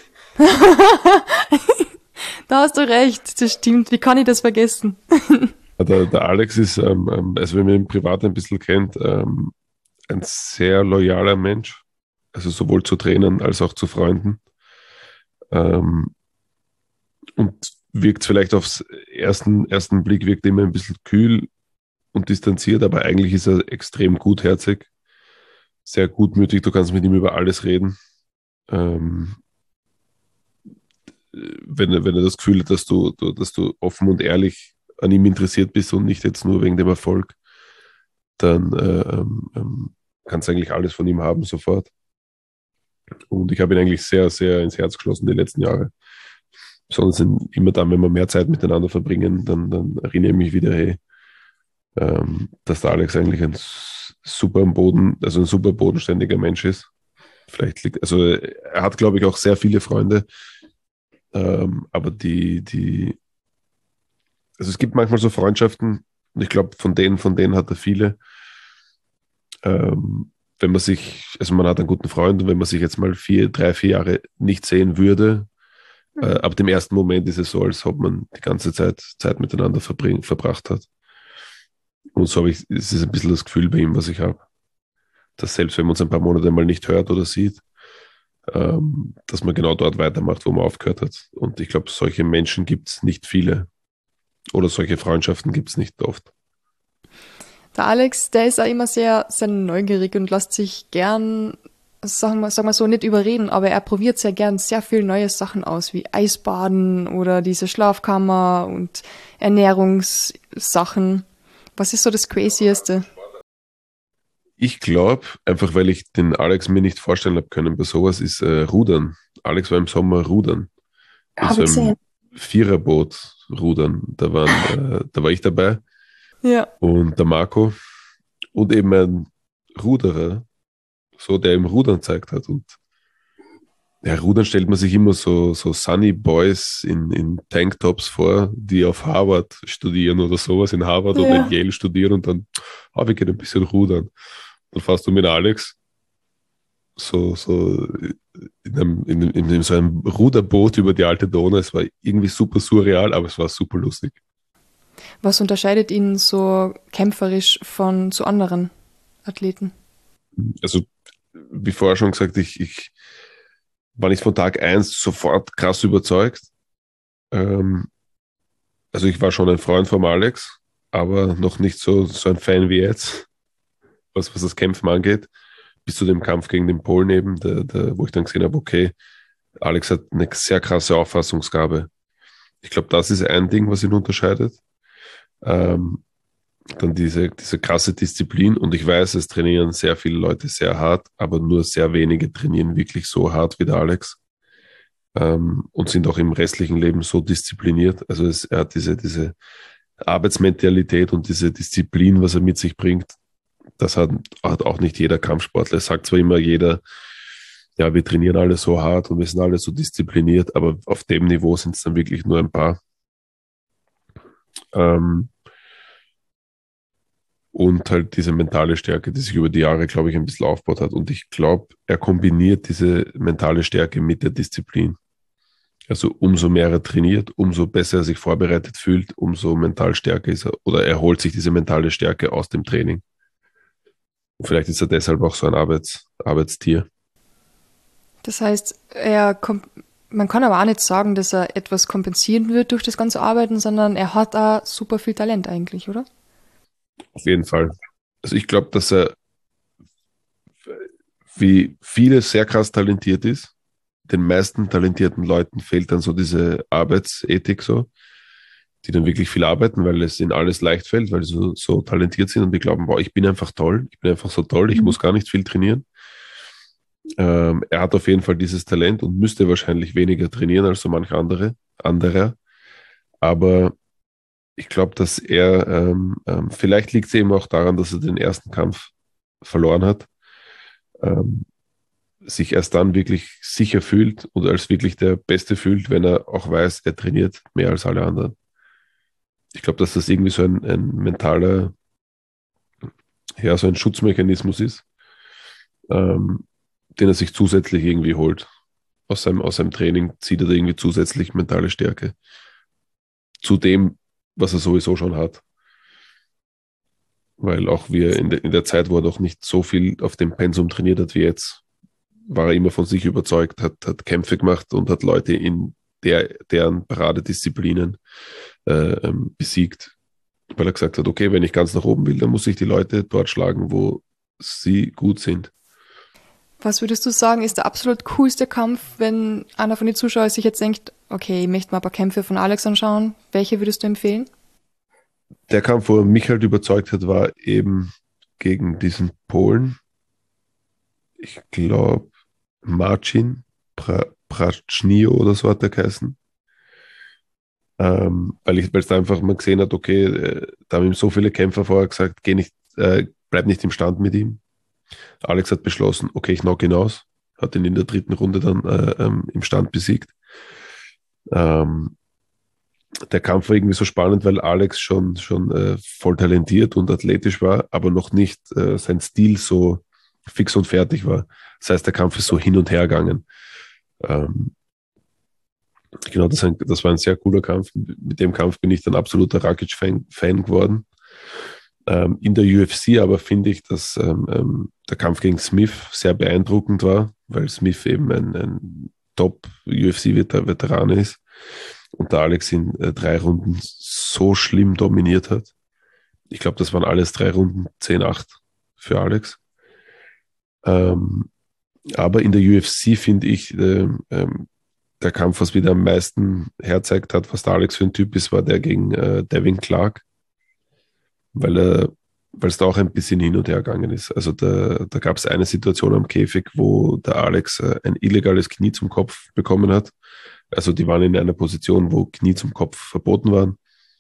Da hast du recht, das stimmt. Wie kann ich das vergessen? Der, der Alex ist, ähm, ähm, also wenn man ihn privat ein bisschen kennt, ähm, ein sehr loyaler Mensch. Also sowohl zu Trainern als auch zu Freunden. Ähm, und wirkt vielleicht aufs ersten, ersten Blick, wirkt immer ein bisschen kühl und distanziert, aber eigentlich ist er extrem gutherzig, sehr gutmütig. Du kannst mit ihm über alles reden. Ähm, wenn, er- wenn er das Gefühl hat, dass du, du, dass du offen und ehrlich an ihm interessiert bist und nicht jetzt nur wegen dem Erfolg, dann äh, ähm, ähm, kannst du eigentlich alles von ihm haben sofort. Und ich habe ihn eigentlich sehr, sehr ins Herz geschlossen die letzten Jahre. Besonders in, immer dann, wenn wir mehr Zeit miteinander verbringen, dann, dann erinnere ich mich wieder, hey, ähm, dass der Alex eigentlich ein s- super am Boden, also ein super bodenständiger Mensch ist. Vielleicht liegt, also er hat, glaube ich, auch sehr viele Freunde, ähm, aber die, die, also es gibt manchmal so Freundschaften, und ich glaube, von denen, von denen hat er viele. Ähm, wenn man sich, also man hat einen guten Freund und wenn man sich jetzt mal vier, drei, vier Jahre nicht sehen würde, äh, ab dem ersten Moment ist es so, als ob man die ganze Zeit Zeit miteinander verbring, verbracht hat. Und so habe ich, es ist ein bisschen das Gefühl bei ihm, was ich habe. Dass selbst wenn man uns ein paar Monate mal nicht hört oder sieht, ähm, dass man genau dort weitermacht, wo man aufgehört hat. Und ich glaube, solche Menschen gibt es nicht viele. Oder solche Freundschaften gibt es nicht oft. Der Alex, der ist auch immer sehr, sehr neugierig und lässt sich gern, sagen wir, sagen wir so, nicht überreden, aber er probiert sehr gern sehr viel neue Sachen aus, wie Eisbaden oder diese Schlafkammer und Ernährungssachen. Was ist so das Crazieste? Ich glaube, einfach weil ich den Alex mir nicht vorstellen habe können bei sowas, ist äh, Rudern. Alex war im Sommer Rudern. In Habe so ich gesehen. einem Viererboot rudern. Da, waren, äh, da war ich dabei Ja. und der Marco und eben ein Ruderer, so der ihm Rudern zeigt hat. Und ja, Rudern stellt man sich immer so, so Sunny Boys in, in Tanktops vor, die auf Harvard studieren oder sowas, in Harvard oder in Ja. Yale studieren und dann, ah, wir gehen ein bisschen rudern. Dann fährst du mit Alex so, so in, einem, in, in, in so einem Ruderboot über die alte Donau. Es war irgendwie super surreal, aber es war super lustig. Was unterscheidet ihn so kämpferisch von zu anderen Athleten? Also, wie vorher schon gesagt, ich, ich war nicht von Tag eins sofort krass überzeugt. Ähm, also ich war schon ein Freund von Alex, aber noch nicht so, so ein Fan wie jetzt, was, was das Kämpfen angeht. Bis zu dem Kampf gegen den Polen eben, der, der, wo ich dann gesehen habe, okay, Alex hat eine sehr krasse Auffassungsgabe. Ich glaube, das ist ein Ding, was ihn unterscheidet. Ähm, dann diese, diese krasse Disziplin. Und ich weiß, es trainieren sehr viele Leute sehr hart, aber nur sehr wenige trainieren wirklich so hart wie der Alex. Ähm, und sind auch im restlichen Leben so diszipliniert. Also es, er hat diese, diese Arbeitsmentalität und diese Disziplin, was er mit sich bringt, das hat, hat auch nicht jeder Kampfsportler. Es sagt zwar immer jeder, ja, wir trainieren alle so hart und wir sind alle so diszipliniert, aber auf dem Niveau sind es dann wirklich nur ein paar. Ähm, und halt diese mentale Stärke, die sich über die Jahre, glaube ich, ein bisschen aufgebaut hat. Und ich glaube, er kombiniert diese mentale Stärke mit der Disziplin. Also umso mehr er trainiert, umso besser er sich vorbereitet fühlt, umso mental stärker ist er oder er holt sich diese mentale Stärke aus dem Training. Und vielleicht ist er deshalb auch so ein Arbeits, Arbeitstier. Das heißt, er kommt, man kann aber auch nicht sagen, dass er etwas kompensieren wird durch das ganze Arbeiten, sondern er hat da super viel Talent eigentlich, oder? Auf jeden Fall. Also ich glaube, dass er wie viele sehr krass talentiert ist. Den meisten talentierten Leuten fehlt dann so diese Arbeitsethik so. die dann wirklich viel arbeiten, weil es ihnen alles leicht fällt, weil sie so, so talentiert sind und die glauben, boah, ich bin einfach toll, ich bin einfach so toll, ich Mhm. muss gar nicht viel trainieren. Ähm, er hat auf jeden Fall dieses Talent und müsste wahrscheinlich weniger trainieren als so manch andere, anderer. Aber ich glaube, dass er, ähm, ähm, vielleicht liegt es eben auch daran, dass er den ersten Kampf verloren hat, ähm, sich erst dann wirklich sicher fühlt und als wirklich der Beste fühlt, wenn er auch weiß, er trainiert mehr als alle anderen. Ich glaube, dass das irgendwie so ein, ein mentaler, ja, so ein Schutzmechanismus ist, ähm, den er sich zusätzlich irgendwie holt. Aus seinem, aus seinem Training zieht er da irgendwie zusätzlich mentale Stärke zu dem, was er sowieso schon hat. Weil auch wir in, de, in der Zeit, wo er noch nicht so viel auf dem Pensum trainiert hat wie jetzt, war er immer von sich überzeugt, hat, hat Kämpfe gemacht und hat Leute in der, deren Paradedisziplinen äh, ähm, besiegt, weil er gesagt hat, okay, wenn ich ganz nach oben will, dann muss ich die Leute dort schlagen, wo sie gut sind. Was würdest du sagen, ist der absolut coolste Kampf, wenn einer von den Zuschauern sich jetzt denkt, okay, ich möchte mal ein paar Kämpfe von Alex anschauen. Welche würdest du empfehlen? Der Kampf, wo er mich halt überzeugt hat, war eben gegen diesen Polen. Ich glaube, Marcin pra Pracznio oder so hat der geheißen. Ähm, weil ich, weil es da einfach mal gesehen hat, okay, äh, da haben ihm so viele Kämpfer vorher gesagt, geh nicht, äh, bleib nicht im Stand mit ihm. Alex hat beschlossen, okay, ich knock ihn aus, hat ihn in der dritten Runde dann äh, ähm, im Stand besiegt. Ähm, der Kampf war irgendwie so spannend, weil Alex schon, schon äh, voll talentiert und athletisch war, aber noch nicht äh, sein Stil so fix und fertig war. Das heißt, der Kampf ist so hin und her gegangen. Ähm, genau, das, ein, das war ein sehr cooler Kampf. Mit dem Kampf bin ich dann absoluter Rakic-Fan Fan geworden. Ähm, in der U F C aber finde ich, dass ähm, ähm, der Kampf gegen Smith sehr beeindruckend war, weil Smith eben ein, ein Top-U F C-Veteran ist und der Alex in äh, drei Runden so schlimm dominiert hat. Ich glaube, das waren alles drei Runden zehn acht für Alex. Ähm, aber in der U F C finde ich, äh, ähm, der Kampf, was wieder am meisten herzeigt hat, was der Alex für ein Typ ist, war der gegen äh, Devin Clark, weil er, weil es da auch ein bisschen hin und her gegangen ist. Also da, da gab es eine Situation am Käfig, wo der Alex äh, ein illegales Knie zum Kopf bekommen hat. Also die waren in einer Position, wo Knie zum Kopf verboten waren.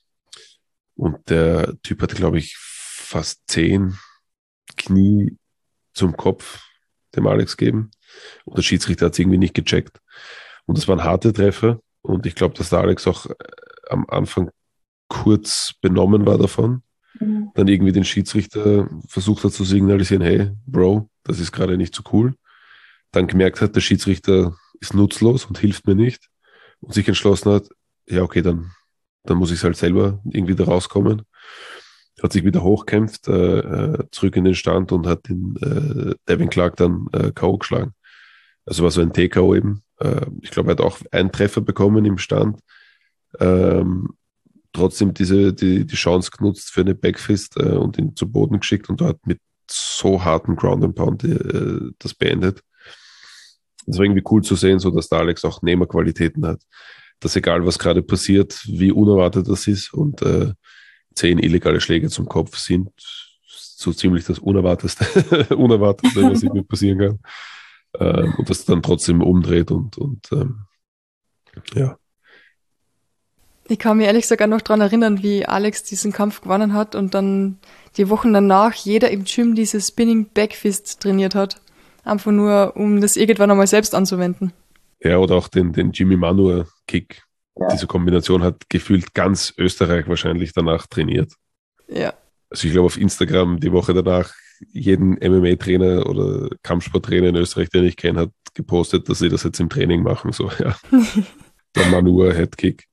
Und der Typ hatte, glaube ich, fast zehn Knie zum Kopf dem Alex gegeben. Und der Schiedsrichter hat es irgendwie nicht gecheckt. Und das waren harte Treffer. Und ich glaube, dass der Alex auch äh, am Anfang kurz benommen war davon. Mhm. Dann irgendwie den Schiedsrichter versucht hat zu signalisieren, hey, Bro, das ist gerade nicht so cool. Dann gemerkt hat, der Schiedsrichter ist nutzlos und hilft mir nicht. Und sich entschlossen hat, ja, okay, dann, dann muss ich halt selber irgendwie da rauskommen. Hat sich wieder hochkämpft, äh, äh, zurück in den Stand und hat den äh, Devin Clark dann äh, K O geschlagen. Also war so ein T K O eben. Äh, ich glaube, er hat auch einen Treffer bekommen im Stand. Ähm, trotzdem diese, die, die Chance genutzt für eine Backfist äh, und ihn zu Boden geschickt und dort mit so harten Ground and Pound äh, das beendet. Das war irgendwie cool zu sehen, so dass der Alex auch Nehmerqualitäten hat. Dass egal was gerade passiert, wie unerwartet das ist und äh, zehn illegale Schläge zum Kopf sind so ziemlich das Unerwartetste, Unerwartetste, was irgendwie passieren kann. Ähm, und das dann trotzdem umdreht und, und ähm, ja. Ich kann mich ehrlich gesagt auch noch dran erinnern, wie Alex diesen Kampf gewonnen hat und dann die Wochen danach jeder im Gym diese Spinning Backfist trainiert hat. Einfach nur, um das irgendwann einmal selbst anzuwenden. Ja, oder auch den, den Jimmy Manua Kick. Ja. Diese Kombination hat gefühlt ganz Österreich wahrscheinlich danach trainiert. Ja. Also ich glaube auf Instagram die Woche danach jeden M M A-Trainer oder Kampfsporttrainer in Österreich, den ich kenne, hat gepostet, dass sie das jetzt im Training machen. So, ja. Der Manua Headkick.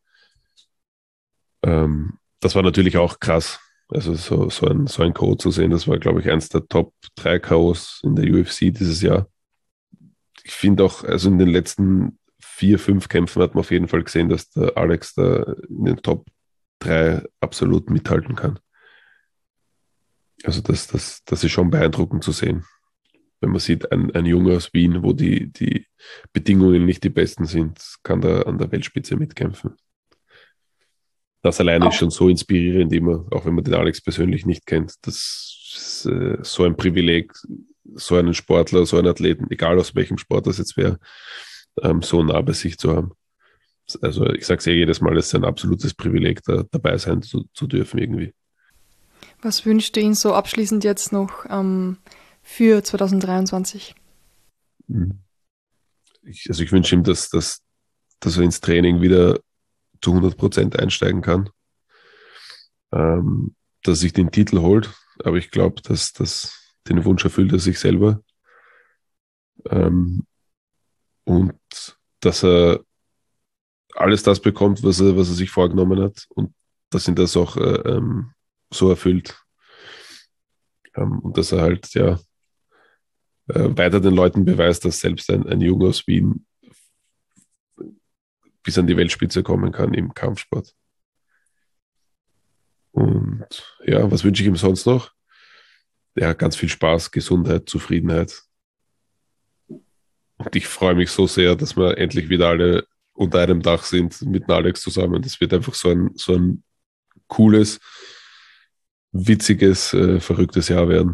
Ähm, das war natürlich auch krass. Also so, so ein, so ein K O zu sehen, das war, glaube ich, eins der Top drei K Os in der U F C dieses Jahr. Ich finde auch, also in den letzten vier, fünf Kämpfen hat man auf jeden Fall gesehen, dass der Alex da in den Top drei absolut mithalten kann. Also das, das, das ist schon beeindruckend zu sehen. Wenn man sieht, ein, ein Junge aus Wien, wo die, die Bedingungen nicht die besten sind, kann da an der Weltspitze mitkämpfen. Das alleine Auch. ist schon so inspirierend immer, auch wenn man den Alex persönlich nicht kennt. Das ist äh, so ein Privileg, so einen Sportler, so einen Athleten, egal aus welchem Sport das jetzt wäre, ähm, so nah bei sich zu haben. Also ich sage es ja jedes Mal, es ist ein absolutes Privileg, da dabei sein zu, zu dürfen irgendwie. Was wünscht ihr Ihnen so abschließend jetzt noch ähm, für zwanzig dreiundzwanzig? Mhm. Ich, also ich wünsche ihm, dass, dass, dass er ins Training wieder zu hundert Prozent einsteigen kann, ähm, dass er sich den Titel holt, aber ich glaube, dass, dass den Wunsch erfüllt er sich selber, ähm, und dass er alles das bekommt, was er, was er sich vorgenommen hat und dass ihn das auch äh, ähm, so erfüllt, ähm, und dass er halt ja äh, weiter den Leuten beweist, dass selbst ein, ein Junge aus Wien bis an die Weltspitze kommen kann im Kampfsport. Und ja, was wünsche ich ihm sonst noch? Ja, ganz viel Spaß, Gesundheit, Zufriedenheit. Und ich freue mich so sehr, dass wir endlich wieder alle unter einem Dach sind mit dem Alex zusammen. Das wird einfach so ein, so ein cooles, witziges, äh, verrücktes Jahr werden.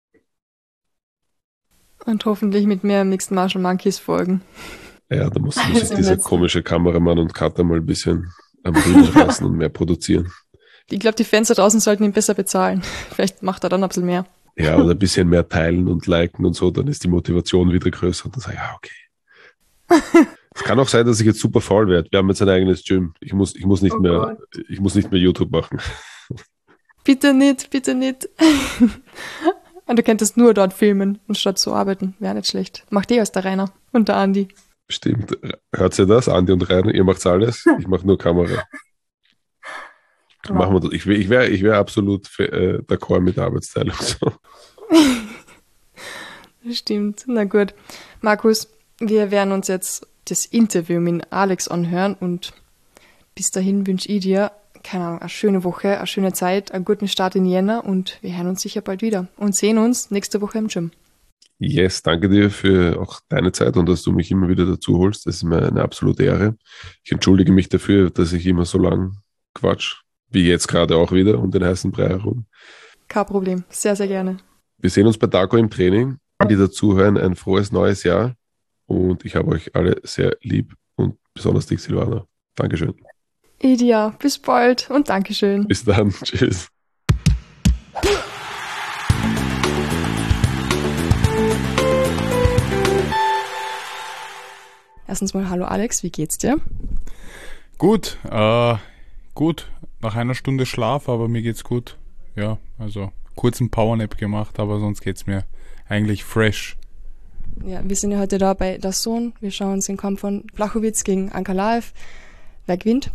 Und hoffentlich mit mehr Mixed Martial Monkeys folgen. Ja, da muss, muss sich Also dieser jetzt- komische Kameramann und Cutter mal ein bisschen am Riemen reißen und mehr produzieren. Ich glaube, die Fans da draußen sollten ihn besser bezahlen. Vielleicht macht er dann ein bisschen mehr. Ja, oder ein bisschen mehr teilen und liken und so, dann ist die Motivation wieder größer und dann sage ich, ja, okay. Es kann auch sein, dass ich jetzt super faul werde. Wir haben jetzt ein eigenes Gym. Ich muss, ich muss nicht Oh mehr, ich muss nicht mehr YouTube machen. Bitte nicht, bitte nicht. Und du könntest nur dort filmen, anstatt zu arbeiten. Wäre nicht schlecht. Macht eh als der Rainer und der Andi. Stimmt. Hört ihr das? Andi und Rainer, ihr macht's alles. Ich mache nur Kamera. Wow. Machen wir das. Ich wäre ich wär, ich wär absolut für, äh, d'accord mit der Arbeitsteilung. So. Stimmt, na gut. Markus, wir werden uns jetzt das Interview mit Alex anhören und bis dahin wünsche ich dir, keine Ahnung, eine schöne Woche, eine schöne Zeit, einen guten Start in Jänner und wir hören uns sicher bald wieder und sehen uns nächste Woche im Gym. Yes, danke dir für auch deine Zeit und dass du mich immer wieder dazu holst. Das ist mir eine absolute Ehre. Ich entschuldige mich dafür, dass ich immer so lang quatsch, wie jetzt gerade auch wieder, um den heißen Brei herum. Kein Problem, sehr, sehr gerne. Wir sehen uns bei Darko im Training. Die dazuhören, ein frohes neues Jahr und ich habe euch alle sehr lieb und besonders dich, Silvana. Dankeschön. Idia, bis bald und Dankeschön. Bis dann. Tschüss. Erstens mal hallo Alex, wie geht's dir? Gut, äh, gut. Nach einer Stunde Schlaf, aber mir geht's gut. Ja, also kurzen Powernap gemacht, aber sonst geht's mir eigentlich fresh. Ja, wir sind ja heute da bei Das Sohn. Wir schauen uns den Kampf von Blachowicz gegen Ankalaev. Wer gewinnt?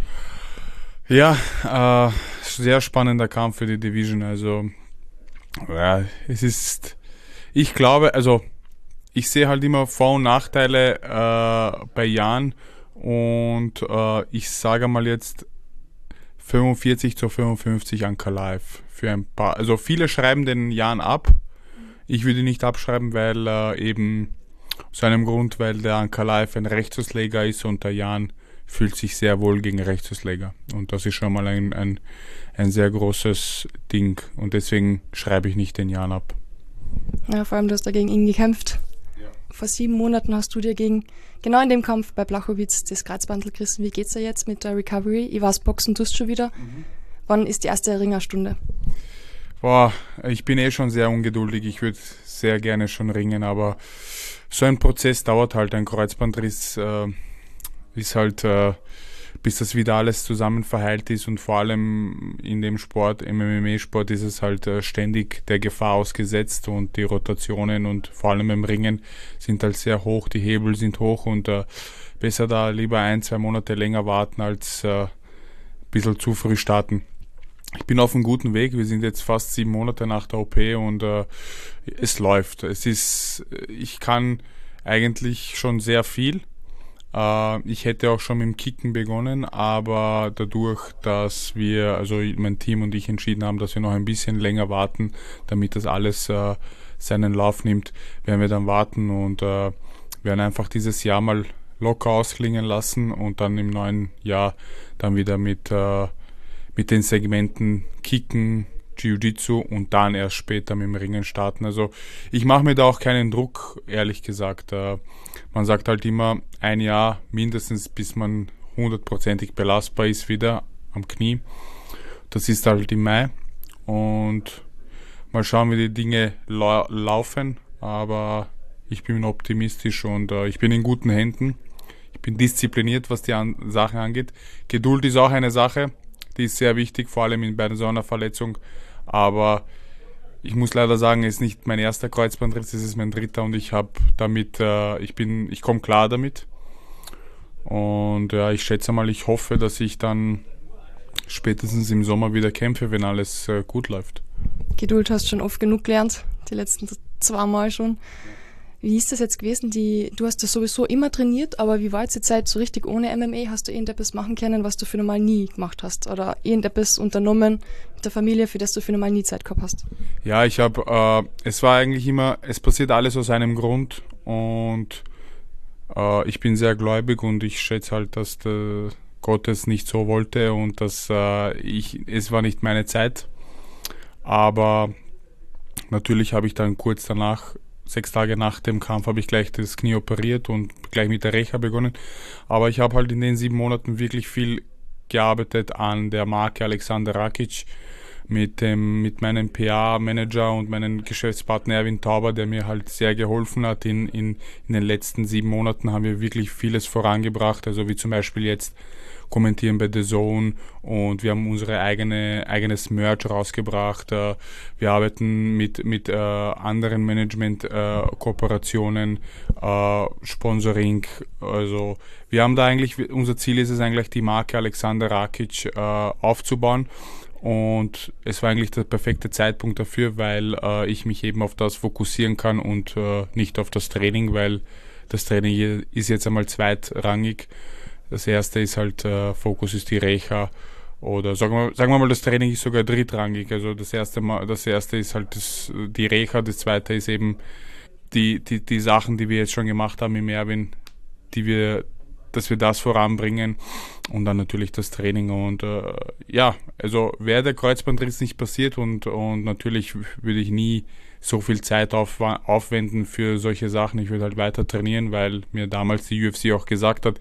Ja, äh, sehr spannender Kampf für die Division. Also, ja, es ist, ich glaube, also, ich sehe halt immer Vor- und Nachteile äh, bei Jan und äh, ich sage mal jetzt fünfundvierzig zu fünfundfünfzig Ankalaev für ein paar. Also viele schreiben den Jan ab. Ich würde ihn nicht abschreiben, weil äh, eben aus einem Grund, weil der Ankalaev ein Rechtsausleger ist und der Jan fühlt sich sehr wohl gegen Rechtsausleger. Und das ist schon mal ein, ein, ein sehr großes Ding. Und deswegen schreibe ich nicht den Jan ab. Ja, vor allem, du hast da gegen ihn gekämpft. Ja. Vor sieben Monaten hast du dir gegen, genau in dem Kampf bei Blachowicz, das Kreuzbandel gerissen. Wie geht's dir jetzt mit der Recovery? Ich weiß, Boxen tust du schon wieder. Mhm. Wann ist die erste Ringerstunde? Boah, ich bin eh schon sehr ungeduldig. Ich würde sehr gerne schon ringen, aber so ein Prozess dauert halt. Ein Kreuzbandriss äh, ist halt, äh, bis das wieder alles zusammen verheilt ist und vor allem in dem Sport, im M M A-Sport ist es halt äh, ständig der Gefahr ausgesetzt und die Rotationen und vor allem im Ringen sind halt sehr hoch, die Hebel sind hoch und äh, besser da lieber ein, zwei Monate länger warten als äh, ein bisschen zu früh starten. Ich bin auf einem guten Weg. Wir sind jetzt fast sieben Monate nach der O P und äh, es läuft. Es ist, ich kann eigentlich schon sehr viel. Äh, ich hätte auch schon mit dem Kicken begonnen, aber dadurch, dass wir, also mein Team und ich entschieden haben, dass wir noch ein bisschen länger warten, damit das alles äh, seinen Lauf nimmt, werden wir dann warten und äh, werden einfach dieses Jahr mal locker ausklingen lassen und dann im neuen Jahr dann wieder mit, äh, mit den Segmenten Kicken, Jiu-Jitsu und dann erst später mit dem Ringen starten. Also ich mache mir da auch keinen Druck, ehrlich gesagt. Äh, man sagt halt immer ein Jahr mindestens, bis man hundertprozentig belastbar ist wieder am Knie. Das ist halt im Mai und mal schauen, wie die Dinge lau- laufen, aber ich bin optimistisch und äh, ich bin in guten Händen. Ich bin diszipliniert, was die an- Sachen angeht. Geduld ist auch eine Sache, die ist sehr wichtig, vor allem in, bei so einer Verletzung. Aber ich muss leider sagen, es ist nicht mein erster Kreuzbandriss, es ist mein dritter und ich habe damit, äh, ich bin, ich komme klar damit. Und ja, ich schätze mal, ich hoffe, dass ich dann spätestens im Sommer wieder kämpfe, wenn alles äh, gut läuft. Geduld hast du schon oft genug gelernt, die letzten zwei Mal schon. Wie ist das jetzt gewesen? Die, du hast das sowieso immer trainiert, aber wie war jetzt die Zeit so richtig ohne M M A? Hast du irgendetwas machen können, was du für normal nie gemacht hast? Oder irgendetwas unternommen mit der Familie, für das du für normal nie Zeit gehabt hast? Ja, ich habe, äh, es war eigentlich immer, es passiert alles aus einem Grund und äh, ich bin sehr gläubig und ich schätze halt, dass der Gott es nicht so wollte und dass äh, ich, es war nicht meine Zeit. Aber natürlich habe ich dann kurz danach, sechs Tage nach dem Kampf, habe ich gleich das Knie operiert und gleich mit der Reha begonnen. Aber ich habe halt in den sieben Monaten wirklich viel gearbeitet an der Marke Alexander Rakic mit dem, mit meinem P A-Manager und meinem Geschäftspartner Erwin Tauber, der mir halt sehr geholfen hat. In, in, in den letzten sieben Monaten haben wir wirklich vieles vorangebracht, also wie zum Beispiel jetzt kommentieren bei The Zone und wir haben unsere eigene eigenes Merch rausgebracht. Wir arbeiten mit mit äh, anderen Management-Kooperationen, äh, äh, Sponsoring. Also wir haben da eigentlich, unser Ziel ist es eigentlich, die Marke Alexander Rakic äh, aufzubauen. Und es war eigentlich der perfekte Zeitpunkt dafür, weil äh, ich mich eben auf das fokussieren kann und äh, nicht auf das Training, weil das Training ist jetzt einmal zweitrangig. Das erste ist halt, äh, Fokus ist die Reha oder sagen wir, sagen wir mal, das Training ist sogar drittrangig. Also das erste Mal, das erste ist halt das, die Reha, das zweite ist eben die, die, die Sachen, die wir jetzt schon gemacht haben im Erwin, die wir, dass wir das voranbringen und dann natürlich das Training und äh, ja, also wäre der Kreuzbandriss nicht passiert und, und natürlich würde ich nie so viel Zeit auf, aufwenden für solche Sachen. Ich würde halt weiter trainieren, weil mir damals die U F C auch gesagt hat,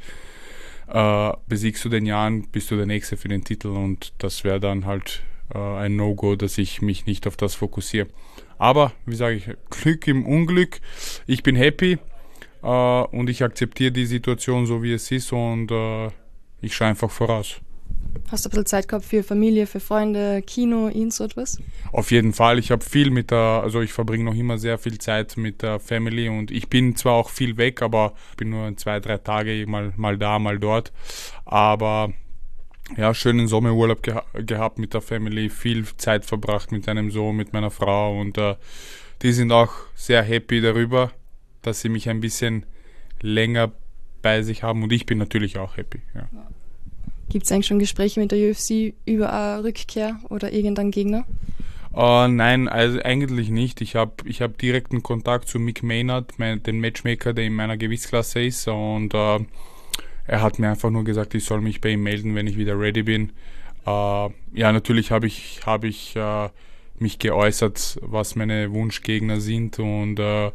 Uh, besiegst du den Jan, bist du der Nächste für den Titel und das wäre dann halt uh, ein No-Go, dass ich mich nicht auf das fokussiere. Aber, wie sage ich, Glück im Unglück. Ich bin happy uh, und ich akzeptiere die Situation so, wie es ist und uh, ich schaue einfach voraus. Hast du ein bisschen Zeit gehabt für Familie, für Freunde, Kino, ihn so etwas? Auf jeden Fall. Ich habe viel mit der, also ich verbringe noch immer sehr viel Zeit mit der Family und ich bin zwar auch viel weg, aber bin nur zwei, drei Tage mal, mal da, mal dort. Aber ja, schönen Sommerurlaub geha- gehabt mit der Family, viel Zeit verbracht mit einem Sohn, mit meiner Frau und äh, die sind auch sehr happy darüber, dass sie mich ein bisschen länger bei sich haben und ich bin natürlich auch happy. Ja. Ja. Gibt es eigentlich schon Gespräche mit der U F C über eine Rückkehr oder irgendeinen Gegner? Uh, nein, also eigentlich nicht. Ich habe ich hab direkten Kontakt zu Mick Maynard, mein, dem Matchmaker, der in meiner Gewichtsklasse ist und uh, er hat mir einfach nur gesagt, ich soll mich bei ihm melden, wenn ich wieder ready bin. Uh, ja, natürlich habe ich, hab ich uh, mich geäußert, was meine Wunschgegner sind und uh,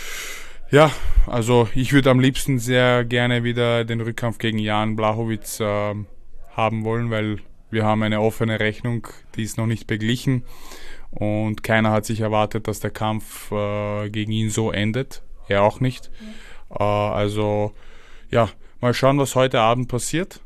ja, also ich würde am liebsten sehr gerne wieder den Rückkampf gegen Jan Blachowicz uh, haben wollen, weil wir haben eine offene Rechnung, die ist noch nicht beglichen und keiner hat sich erwartet, dass der Kampf äh, gegen ihn so endet. Er auch nicht. Ja. Äh, also ja, mal schauen, was heute Abend passiert.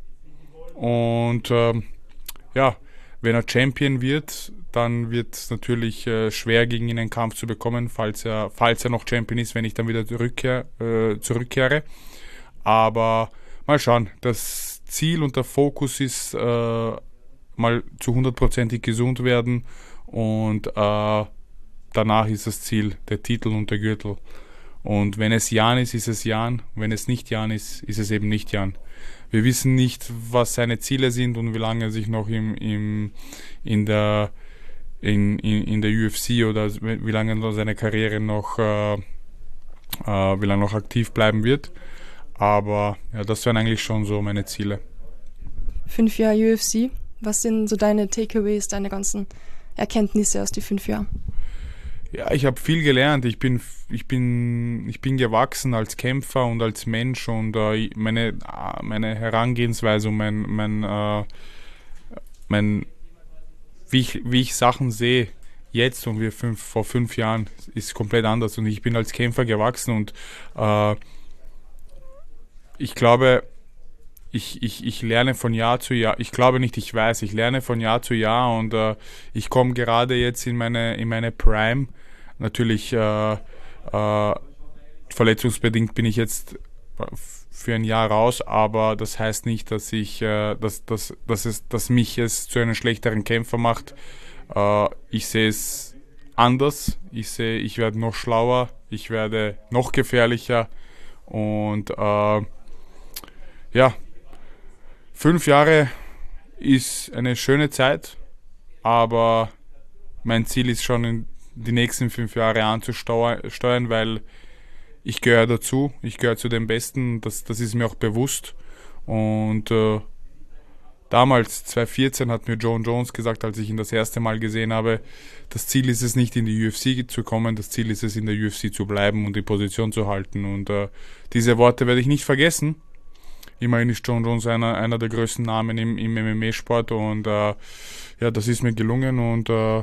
Und ähm, ja, wenn er Champion wird, dann wird es natürlich äh, schwer, gegen ihn einen Kampf zu bekommen, falls er, falls er noch Champion ist, wenn ich dann wieder zurückkehr, äh, zurückkehre. Aber mal schauen, das Ziel und der Fokus ist, äh, mal zu hundertprozentig gesund werden und äh, danach ist das Ziel der Titel und der Gürtel. Und wenn es Jan ist, ist es Jan. Wenn es nicht Jan ist, ist es eben nicht Jan. Wir wissen nicht, was seine Ziele sind und wie lange er sich noch im, im, in, der, in, in, in der U F C oder wie lange seine Karriere noch, äh, äh, wie lange noch aktiv bleiben wird. Aber ja, das wären eigentlich schon so meine Ziele. Fünf Jahre U F C. Was sind so deine Takeaways, deine ganzen Erkenntnisse aus den fünf Jahren? Ja, ich habe viel gelernt. Ich bin, ich bin, ich bin gewachsen als Kämpfer und als Mensch und äh, meine, meine Herangehensweise und mein, mein, äh, mein, wie ich, wie ich Sachen sehe jetzt und wie fünf, vor fünf Jahren ist komplett anders und ich bin als Kämpfer gewachsen und äh, ich glaube, ich, ich, ich lerne von Jahr zu Jahr, ich glaube nicht, ich weiß, ich lerne von Jahr zu Jahr und äh, ich komme gerade jetzt in meine, in meine Prime. Natürlich äh, äh, verletzungsbedingt bin ich jetzt für ein Jahr raus, aber das heißt nicht, dass ich, äh, dass, dass, dass, es, dass mich es zu einem schlechteren Kämpfer macht. Äh, ich sehe es anders. Ich sehe, ich werde noch schlauer, ich werde noch gefährlicher und äh, ja, fünf Jahre ist eine schöne Zeit, aber mein Ziel ist schon in die nächsten fünf Jahre anzusteuern, weil ich gehöre dazu, ich gehöre zu den Besten, das, das ist mir auch bewusst. Und äh, damals, zwanzig vierzehn, hat mir Jon Jones gesagt, als ich ihn das erste Mal gesehen habe, das Ziel ist es nicht, in die U F C zu kommen, das Ziel ist es, in der U F C zu bleiben und die Position zu halten. Und äh, diese Worte werde ich nicht vergessen. Immerhin ist Jon Jones einer, einer der größten Namen im, im M M A-Sport und äh, ja, das ist mir gelungen und äh,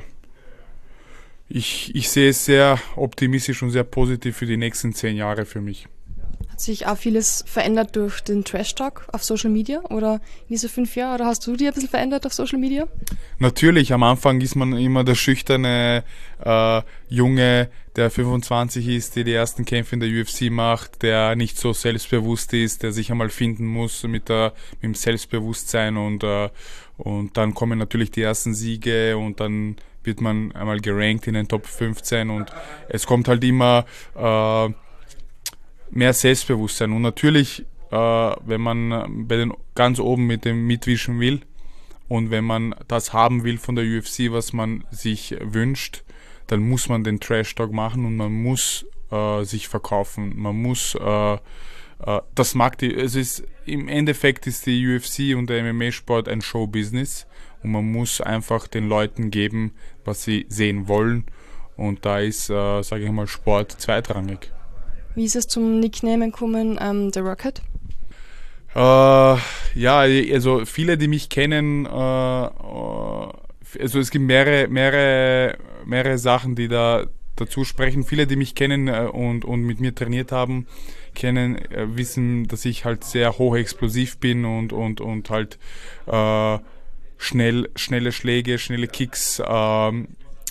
ich, ich sehe es sehr optimistisch und sehr positiv für die nächsten zehn Jahre für mich. Hat sich auch vieles verändert durch den Trash-Talk auf Social Media oder in diese fünf Jahre? Oder hast du dich ein bisschen verändert auf Social Media? Natürlich, am Anfang ist man immer der schüchterne äh, Junge, der fünfundzwanzig ist, der die ersten Kämpfe in der U F C macht, der nicht so selbstbewusst ist, der sich einmal finden muss mit, der, mit dem Selbstbewusstsein und, äh, und dann kommen natürlich die ersten Siege und dann wird man einmal gerankt in den Top fünfzehn und es kommt halt immer äh, mehr Selbstbewusstsein und natürlich, äh, wenn man bei den ganz oben mit dem mitwischen will und wenn man das haben will von der U F C, was man sich wünscht, dann muss man den Trash-Talk machen und man muss äh, sich verkaufen. Man muss, äh, äh, das mag die, es ist, im Endeffekt ist die U F C und der M M A-Sport ein Showbusiness und man muss einfach den Leuten geben, was sie sehen wollen und da ist, äh, sage ich mal, Sport zweitrangig. Wie ist es zum Nickname gekommen, ähm, The Rocket? Äh, ja, also viele, die mich kennen, äh, also es gibt mehrere, mehrere, mehrere Sachen, die da dazu sprechen. Viele, die mich kennen äh, und, und mit mir trainiert haben, kennen, äh, wissen, dass ich halt sehr hochexplosiv bin und, und, und halt äh, schnell, schnelle Schläge, schnelle Kicks, ähm,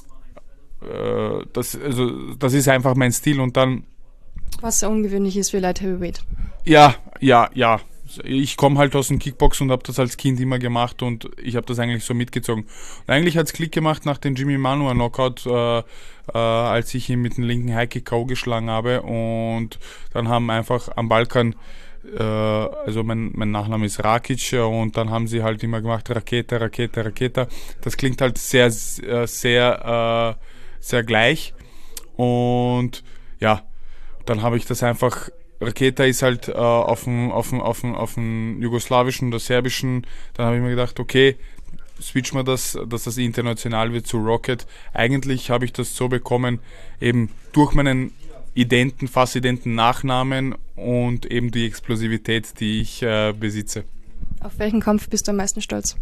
äh, das, also, das ist einfach mein Stil und dann was sehr ungewöhnlich ist für Light Heavyweight. Ja, ja, ja. Ich komme halt aus dem Kickbox und habe das als Kind immer gemacht und ich habe das eigentlich so mitgezogen. Und eigentlich hat es Klick gemacht nach dem Jimmy Manuwa Knockout, äh, äh, als ich ihn mit dem linken High Kick K O geschlagen habe und dann haben einfach am Balkan, äh, also mein, mein Nachname ist Rakic und dann haben sie halt immer gemacht Raketa, Raketa, Raketa. Das klingt halt sehr, sehr, sehr, äh, sehr gleich und ja, dann habe ich das einfach, Raketa ist halt äh, auf dem auf dem, auf dem, auf dem jugoslawischen oder serbischen, dann habe ich mir gedacht, okay, switchen wir das, dass das international wird zu Rocket. Eigentlich habe ich das so bekommen, eben durch meinen identen, fast identen Nachnamen und eben die Explosivität, die ich äh, besitze. Auf welchen Kampf bist du am meisten stolz?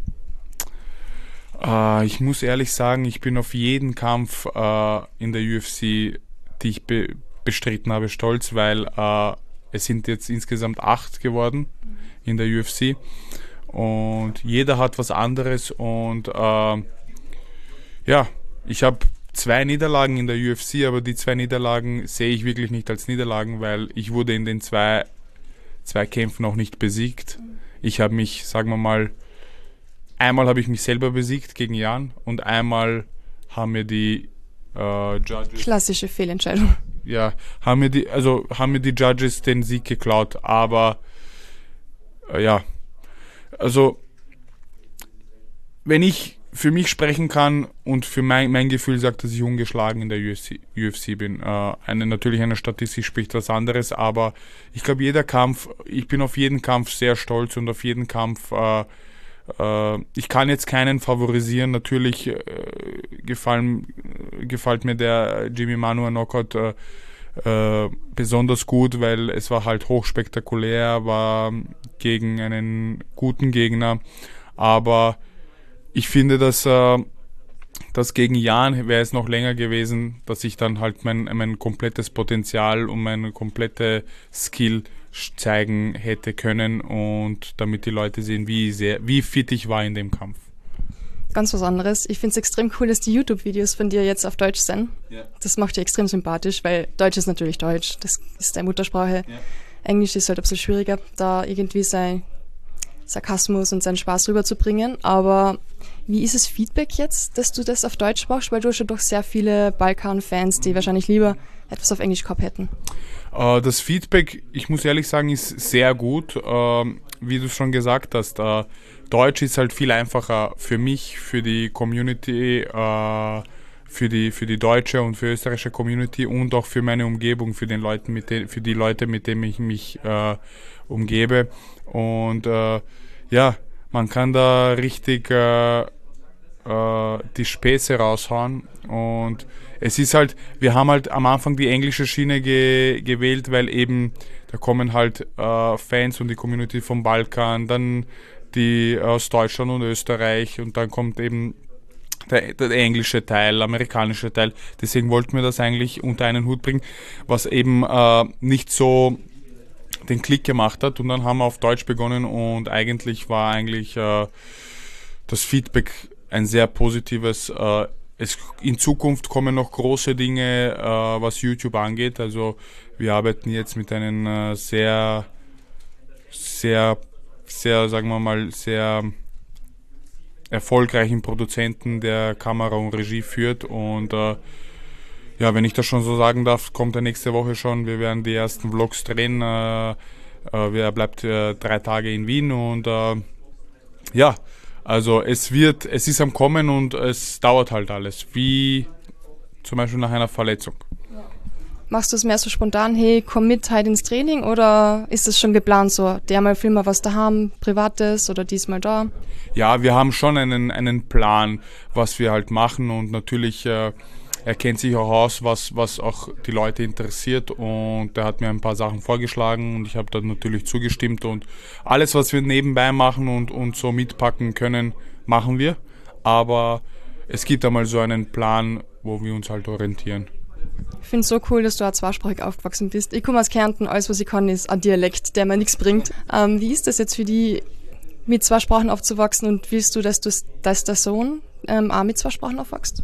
Äh, ich muss ehrlich sagen, ich bin auf jeden Kampf äh, in der U F C, die ich be- bestritten habe, stolz, weil äh, es sind jetzt insgesamt acht geworden in der U F C und jeder hat was anderes und äh, ja, ich habe zwei Niederlagen in der U F C, aber die zwei Niederlagen sehe ich wirklich nicht als Niederlagen, weil ich wurde in den zwei, zwei Kämpfen auch nicht besiegt. Ich habe mich, sagen wir mal, einmal habe ich mich selber besiegt gegen Jan und einmal haben mir die äh, Judges... Klassische Fehlentscheidung. Ja, haben mir die, also haben mir die Judges den Sieg geklaut, aber äh, ja, also wenn ich für mich sprechen kann und für mein, mein Gefühl sagt, dass ich ungeschlagen in der U F C, U F C bin. Äh, eine, natürlich eine Statistik spricht was anderes, aber ich glaube, jeder Kampf, ich bin auf jeden Kampf sehr stolz und auf jeden Kampf, äh, äh, ich kann jetzt keinen favorisieren. Natürlich äh, gefallen, gefällt mir der Jimmy Manuwa Knockout äh, äh, besonders gut, weil es war halt hochspektakulär, war gegen einen guten Gegner, aber ich finde, dass äh, das gegen Jan wäre es noch länger gewesen, dass ich dann halt mein, mein komplettes Potenzial und meine komplette Skill zeigen hätte können und damit die Leute sehen, wie sehr, wie fit ich war in dem Kampf. Ganz was anderes. Ich finde es extrem cool, dass die YouTube-Videos von dir jetzt auf Deutsch sind. Ja. Das macht dich extrem sympathisch, weil Deutsch ist natürlich Deutsch. Das ist deine Muttersprache. Ja. Englisch ist halt ein bisschen schwieriger, da irgendwie sein Sarkasmus und seinen Spaß rüberzubringen. Aber wie ist das Feedback jetzt, dass du das auf Deutsch machst? Weil du hast ja doch sehr viele Balkan-Fans, die wahrscheinlich lieber etwas auf Englisch gehabt hätten. Uh, das Feedback, ich muss ehrlich sagen, ist sehr gut. Uh, wie du schon gesagt hast, uh, Deutsch ist halt viel einfacher für mich, für die Community, uh, für die für die deutsche und für österreichische Community und auch für meine Umgebung, für den Leuten, mit den, für die Leute, mit denen ich mich uh, umgebe. Und uh, ja, man kann da richtig uh, uh, die Späße raushauen und es ist halt, wir haben halt am Anfang die englische Schiene ge- gewählt, weil eben da kommen halt äh, Fans und die Community vom Balkan, dann die aus Deutschland und Österreich und dann kommt eben der, der englische Teil, amerikanische Teil. Deswegen wollten wir das eigentlich unter einen Hut bringen, was eben äh, nicht so den Klick gemacht hat und dann haben wir auf Deutsch begonnen und eigentlich war eigentlich äh, das Feedback ein sehr positives. Äh, Es, in Zukunft kommen noch große Dinge, äh, was YouTube angeht. Also wir arbeiten jetzt mit einem äh, sehr, sehr, sehr, sagen wir mal, sehr erfolgreichen Produzenten, der Kamera und Regie führt. Und äh, ja, wenn ich das schon so sagen darf, kommt er nächste Woche schon. Wir werden die ersten Vlogs drehen. Äh, äh, er bleibt äh, drei Tage in Wien und äh, ja, also es wird, es ist am Kommen und es dauert halt alles, wie zum Beispiel nach einer Verletzung. Machst du es mehr so spontan, hey, komm mit halt ins Training oder ist es schon geplant so, der mal filmen wir was da haben, Privates oder diesmal da? Ja, wir haben schon einen, einen Plan, was wir halt machen und natürlich äh, er kennt sich auch aus, was, was auch die Leute interessiert und er hat mir ein paar Sachen vorgeschlagen und ich habe dann natürlich zugestimmt und alles, was wir nebenbei machen und, und so mitpacken können, machen wir, aber es gibt einmal so einen Plan, wo wir uns halt orientieren. Ich finde es so cool, dass du auch zweisprachig aufgewachsen bist. Ich komme aus Kärnten, alles was ich kann ist ein Dialekt, der mir nichts bringt. Ähm, wie ist das jetzt für die, mit zwei Sprachen aufzuwachsen und willst du, dass, du, dass der Sohn ähm, auch mit zwei Sprachen aufwächst?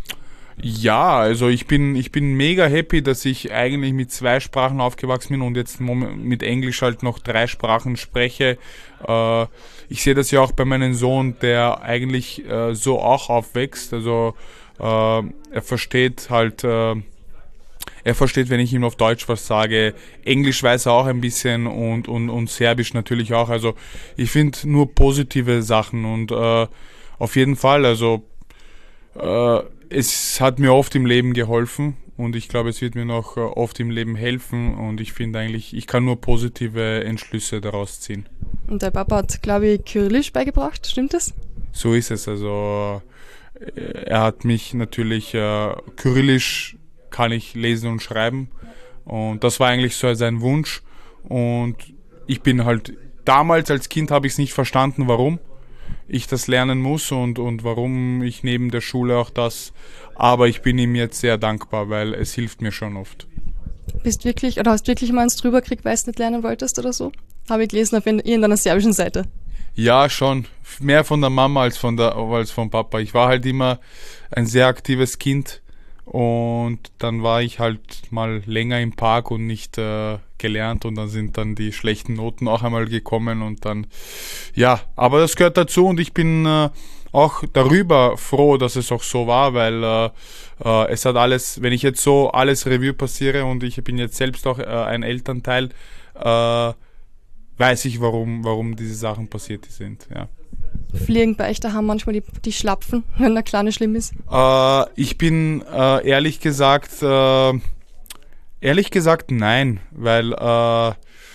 Ja, also ich bin ich bin mega happy, dass ich eigentlich mit zwei Sprachen aufgewachsen bin und jetzt mit Englisch halt noch drei Sprachen spreche. Äh, ich sehe das ja auch bei meinem Sohn, der eigentlich äh, so auch aufwächst. Also äh, er versteht halt, äh, er versteht, wenn ich ihm auf Deutsch was sage. Englisch weiß er auch ein bisschen und und und Serbisch natürlich auch. Also ich finde nur positive Sachen und äh, auf jeden Fall. Also äh, es hat mir oft im Leben geholfen und ich glaube, es wird mir noch oft im Leben helfen und ich finde eigentlich, ich kann nur positive Entschlüsse daraus ziehen. Und der Papa hat, glaube ich, Kyrillisch beigebracht, stimmt das? So ist es, also er hat mich natürlich, äh, Kyrillisch kann ich lesen und schreiben und das war eigentlich so sein Wunsch und ich bin halt, damals als Kind habe ich es nicht verstanden, warum ich das lernen muss und, und warum ich neben der Schule auch das, aber ich bin ihm jetzt sehr dankbar, weil es hilft mir schon oft. Bist wirklich, oder hast wirklich mal eins drüber gekriegt, weil du es nicht lernen wolltest oder so? Habe ich gelesen auf irgendeiner serbischen Seite. Ja, schon. Mehr von der Mama als von der, als vom Papa. Ich war halt immer ein sehr aktives Kind und dann war ich halt mal länger im Park und nicht äh, gelernt und dann sind dann die schlechten Noten auch einmal gekommen und dann, ja, aber das gehört dazu und ich bin äh, auch darüber froh, dass es auch so war, weil äh, äh, es hat alles, wenn ich jetzt so alles Revue passiere und ich bin jetzt selbst auch äh, ein Elternteil, äh, weiß ich, warum, warum diese Sachen passiert sind, ja. Fliegen bei euch daheim manchmal die, die Schlapfen, wenn der Kleine schlimm ist? Äh, ich bin äh, ehrlich gesagt, äh, ehrlich gesagt nein, weil äh,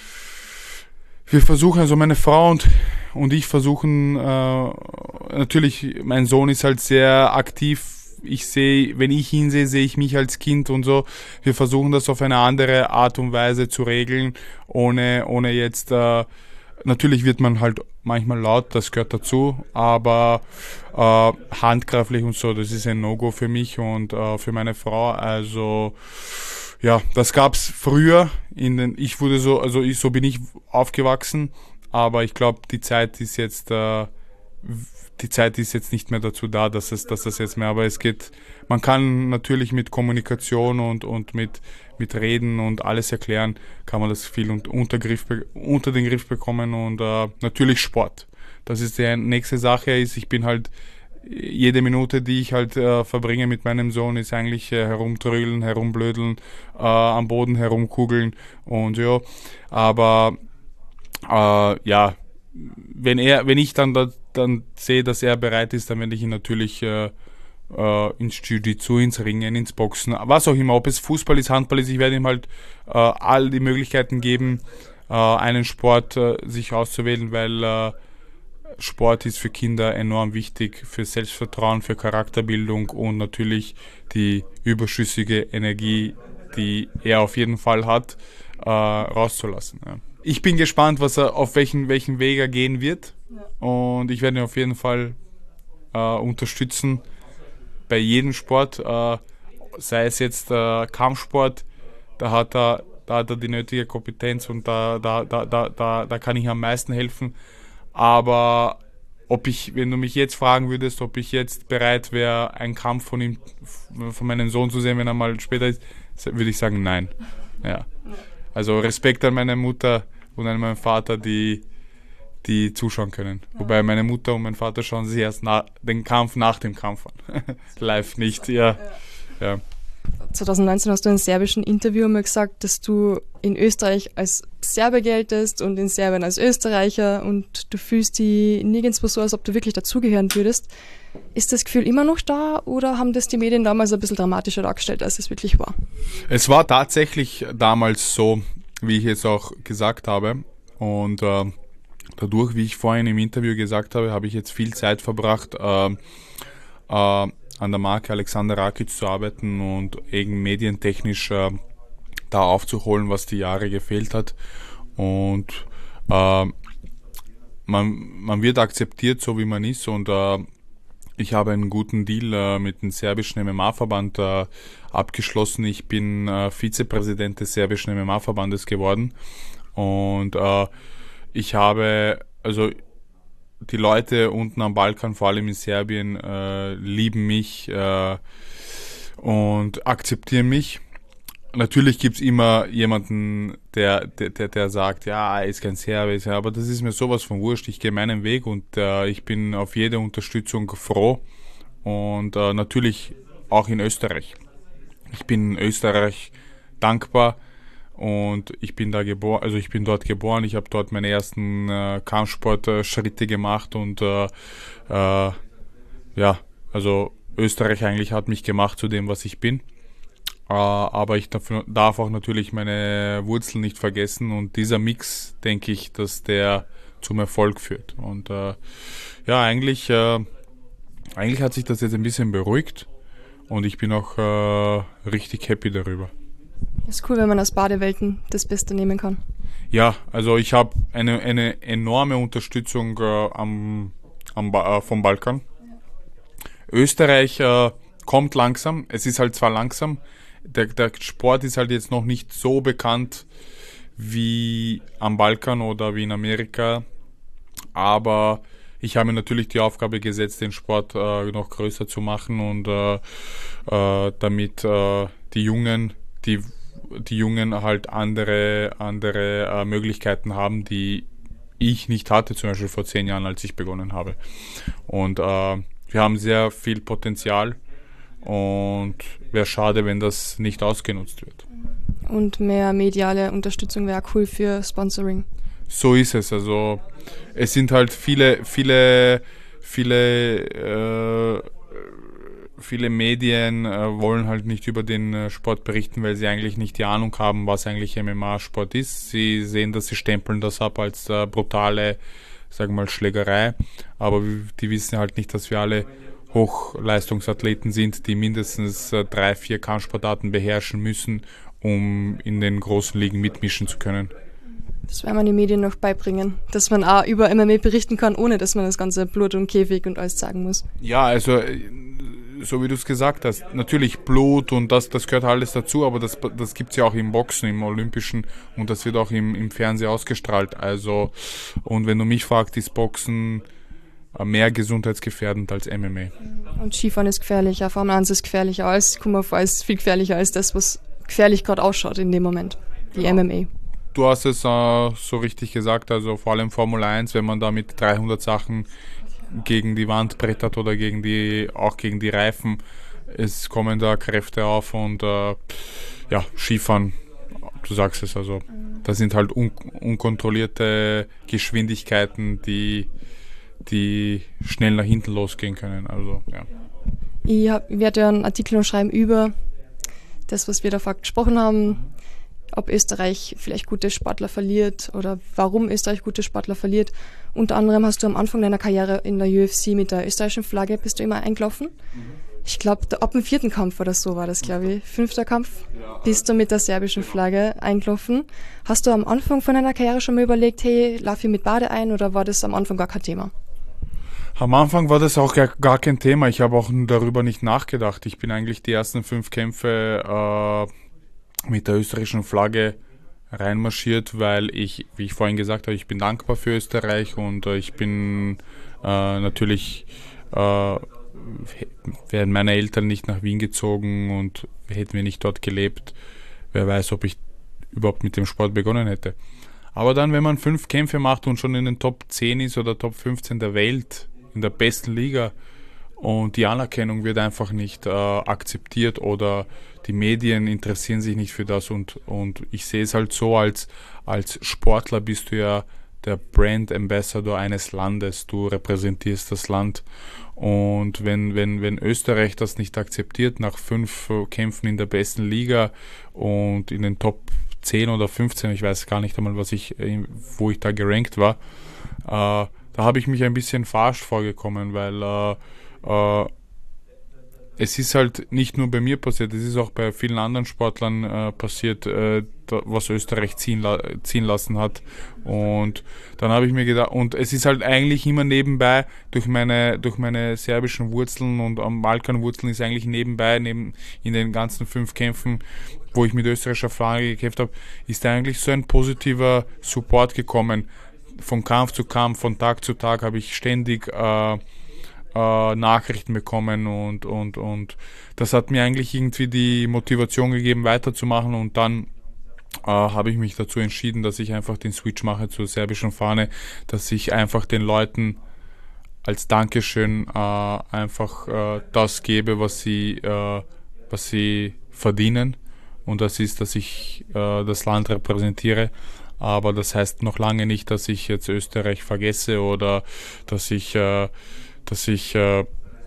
wir versuchen, also meine Frau und, und ich versuchen, äh, natürlich, mein Sohn ist halt sehr aktiv. Ich sehe, wenn ich ihn sehe, sehe ich mich als Kind und so. Wir versuchen das auf eine andere Art und Weise zu regeln, ohne, ohne jetzt, äh, natürlich wird man halt manchmal laut, das gehört dazu, aber äh, handgreiflich und so, das ist ein No-Go für mich und äh, für meine Frau. Also ja, das gab's früher. In den, ich wurde so, also ich, so bin ich aufgewachsen, aber ich glaube, die Zeit ist jetzt, äh, die Zeit ist jetzt nicht mehr dazu da, dass es, dass das jetzt mehr. Aber es geht, man kann natürlich mit Kommunikation und und mit mit Reden und alles erklären, kann man das viel unter, unter, Griff, unter den Griff bekommen und äh, natürlich Sport. Das ist die nächste Sache. Ist, ich bin halt jede Minute, die ich halt äh, verbringe mit meinem Sohn, ist eigentlich äh, herumtrödeln, herumblödeln, äh, am Boden herumkugeln und ja. Aber äh, ja, wenn er, wenn ich dann da, dann sehe, dass er bereit ist, dann werde ich ihn natürlich äh, äh, ins Jiu-Jitsu, ins Ringen, ins Boxen, was auch immer, ob es Fußball ist, Handball ist, ich werde ihm halt äh, all die Möglichkeiten geben, äh, einen Sport äh, sich auszuwählen, weil äh, Sport ist für Kinder enorm wichtig, für Selbstvertrauen, für Charakterbildung und natürlich die überschüssige Energie, die er auf jeden Fall hat, äh, rauszulassen. Ja. Ich bin gespannt, was er, auf welchen, welchen Weg er gehen wird. Ja. Und ich werde ihn auf jeden Fall äh, unterstützen bei jedem Sport, äh, sei es jetzt äh, Kampfsport, da hat er, da hat er die nötige Kompetenz und da, da, da, da, da, da kann ich am meisten helfen. Aber ob ich, wenn du mich jetzt fragen würdest, ob ich jetzt bereit wäre, einen Kampf von ihm, von meinem Sohn zu sehen, wenn er mal später ist, würde ich sagen, nein. Ja. Also Respekt an meine Mutter und an meinen Vater, die, die zuschauen können. Ja. Wobei meine Mutter und mein Vater schauen sich erst na, den Kampf nach dem Kampf an. Live nicht, ja. Ja. zwanzig neunzehn hast du in einem serbischen Interview mal gesagt, dass du in Österreich als Serbe geltest und in Serbien als Österreicher und du fühlst dich nirgendwo so, als ob du wirklich dazugehören würdest. Ist das Gefühl immer noch da oder haben das die Medien damals ein bisschen dramatischer dargestellt, als es wirklich war? Es war tatsächlich damals so, wie ich jetzt auch gesagt habe. Und äh, dadurch, wie ich vorhin im Interview gesagt habe, habe ich jetzt viel Zeit verbracht, äh, äh, an der Marke Alexander Rakic zu arbeiten und eben medientechnisch äh, da aufzuholen, was die Jahre gefehlt hat. Und äh, man, man wird akzeptiert, so wie man ist. Und äh, ich habe einen guten Deal äh, mit dem serbischen M M A-Verband äh, abgeschlossen. Ich bin äh, Vizepräsident des serbischen M M A-Verbandes geworden. Und äh, ich habe, also die Leute unten am Balkan, vor allem in Serbien, äh, lieben mich äh, und akzeptieren mich. Natürlich gibt's immer jemanden, der, der, der, der sagt, ja, er ist kein Serbe, aber das ist mir sowas von wurscht. Ich gehe meinen Weg und äh, ich bin auf jede Unterstützung froh. Und äh, natürlich auch in Österreich. Ich bin in Österreich dankbar. Und ich bin da geboren, also ich bin dort geboren, ich habe dort meine ersten äh, Kampfsport-Schritte gemacht und äh, äh, ja, also Österreich eigentlich hat mich gemacht zu dem, was ich bin. Äh, aber ich darf, darf auch natürlich meine Wurzeln nicht vergessen und dieser Mix, denke ich, dass der zum Erfolg führt. Und äh, ja, eigentlich, äh, eigentlich hat sich das jetzt ein bisschen beruhigt und ich bin auch äh, richtig happy darüber. Ist cool, wenn man aus Badewelten das Beste nehmen kann. Ja, also ich habe eine, eine enorme Unterstützung äh, am, am ba- äh, vom Balkan. Ja. Österreich äh, kommt langsam. Es ist halt zwar langsam, der, der Sport ist halt jetzt noch nicht so bekannt wie am Balkan oder wie in Amerika, aber ich habe mir natürlich die Aufgabe gesetzt, den Sport äh, noch größer zu machen und äh, äh, damit äh, die Jungen, die die Jungen halt andere, andere äh, Möglichkeiten haben, die ich nicht hatte, zum Beispiel vor zehn Jahren, als ich begonnen habe. Und äh, wir haben sehr viel Potenzial und wäre schade, wenn das nicht ausgenutzt wird. Und mehr mediale Unterstützung wäre cool für Sponsoring. So ist es. Also es sind halt viele, viele viele äh, viele Medien äh, wollen halt nicht über den äh, Sport berichten, weil sie eigentlich nicht die Ahnung haben, was eigentlich M M A-Sport ist. Sie sehen das, sie stempeln das ab als äh, brutale, sagen wir mal, Schlägerei, aber die wissen halt nicht, dass wir alle Hochleistungsathleten sind, die mindestens äh, drei, vier Kampfsportarten beherrschen müssen, um in den großen Ligen mitmischen zu können. Das werden wir den Medien noch beibringen, dass man auch über M M A berichten kann, ohne dass man das ganze Blut und Käfig und alles sagen muss. Ja, also so wie du es gesagt hast, natürlich Blut und das, das gehört alles dazu, aber das, das gibt es ja auch im Boxen, im Olympischen, und das wird auch im, im Fernsehen ausgestrahlt. Also, und wenn du mich fragst, ist Boxen mehr gesundheitsgefährdend als M M A. Und Skifahren ist gefährlicher, Formel eins ist gefährlicher, alles Kummerfahr ist viel gefährlicher als das, was gefährlich gerade ausschaut in dem Moment, wie M M A. Du hast es äh, so richtig gesagt, also vor allem Formel eins, wenn man da mit dreihundert Sachen gegen die Wand brettert oder gegen die, auch gegen die Reifen, es kommen da Kräfte auf und äh, ja, Skifahren, du sagst es, also das sind halt un unkontrollierte Geschwindigkeiten, die, die schnell nach hinten losgehen können, also ja. Ich, hab, ich werde ja einen Artikel noch schreiben über das, was wir davor gesprochen haben, ob Österreich vielleicht gute Sportler verliert oder warum Österreich gute Sportler verliert. Unter anderem hast du am Anfang deiner Karriere in der U F C mit der österreichischen Flagge bist du immer eingelaufen. Mhm. Ich glaube, ab dem vierten Kampf oder so war das, glaube ich. Fünfter Kampf bist du mit der serbischen Flagge eingelaufen. Hast du am Anfang von deiner Karriere schon mal überlegt, hey, lauf ich mit Bade ein, oder war das am Anfang gar kein Thema? Am Anfang war das auch gar, gar kein Thema. Ich habe auch darüber nicht nachgedacht. Ich bin eigentlich die ersten fünf Kämpfe äh, mit der österreichischen Flagge reinmarschiert, weil ich, wie ich vorhin gesagt habe, ich bin dankbar für Österreich und äh, ich bin äh, natürlich, äh, wären meine Eltern nicht nach Wien gezogen und hätten wir nicht dort gelebt, wer weiß, ob ich überhaupt mit dem Sport begonnen hätte. Aber dann, wenn man fünf Kämpfe macht und schon in den Top zehn ist oder Top fünfzehn der Welt, in der besten Liga, und die Anerkennung wird einfach nicht äh, akzeptiert oder die Medien interessieren sich nicht für das, und, und ich sehe es halt so, als, als Sportler bist du ja der Brand Ambassador eines Landes, du repräsentierst das Land, und wenn, wenn, wenn Österreich das nicht akzeptiert nach fünf Kämpfen in der besten Liga und in den Top zehn oder fünfzehn, ich weiß gar nicht einmal, was ich, wo ich da gerankt war, äh, da habe ich mich ein bisschen verarscht vorgekommen, weil äh, Uh, es ist halt nicht nur bei mir passiert, es ist auch bei vielen anderen Sportlern äh, passiert, äh, da, was Österreich ziehen, la ziehen lassen hat. Und dann habe ich mir gedacht, und es ist halt eigentlich immer nebenbei, durch meine, durch meine serbischen Wurzeln und am Balkanwurzeln ist eigentlich nebenbei, neben in den ganzen fünf Kämpfen, wo ich mit österreichischer Flagge gekämpft habe, ist eigentlich so ein positiver Support gekommen. Von Kampf zu Kampf, von Tag zu Tag habe ich ständig äh, Äh, Nachrichten bekommen, und, und, und das hat mir eigentlich irgendwie die Motivation gegeben, weiterzumachen, und dann äh, habe ich mich dazu entschieden, dass ich einfach den Switch mache zur serbischen Fahne, dass ich einfach den Leuten als Dankeschön äh, einfach äh, das gebe, was sie, äh, was sie verdienen, und das ist, dass ich äh, das Land repräsentiere. Aber das heißt noch lange nicht, dass ich jetzt Österreich vergesse oder dass ich äh, dass ich äh,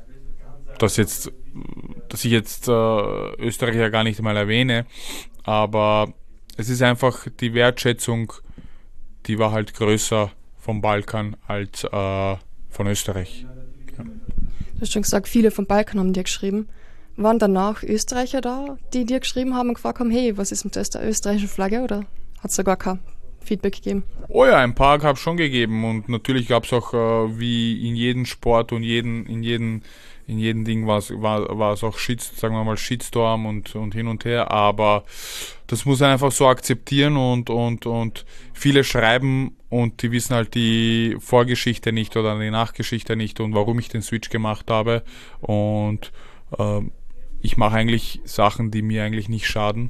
dass jetzt dass ich jetzt äh, Österreich ja gar nicht mal erwähne, aber es ist einfach die Wertschätzung, die war halt größer vom Balkan als äh, von Österreich. Ja. Du hast schon gesagt, viele vom Balkan haben dir geschrieben. Waren danach Österreicher da, die dir geschrieben haben und gefragt haben, hey, was ist mit der österreichischen Flagge, oder hat es da gar kein Feedback gegeben? Oh ja, ein paar gab es schon gegeben, und natürlich gab es auch, äh, wie in jedem Sport und jeden, in jedem in jedem Ding war es war, war es auch Shit, sagen wir mal Shitstorm und, und hin und her, aber das muss man einfach so akzeptieren, und, und, und viele schreiben und die wissen halt die Vorgeschichte nicht oder die Nachgeschichte nicht und warum ich den Switch gemacht habe, und äh, ich mache eigentlich Sachen, die mir eigentlich nicht schaden,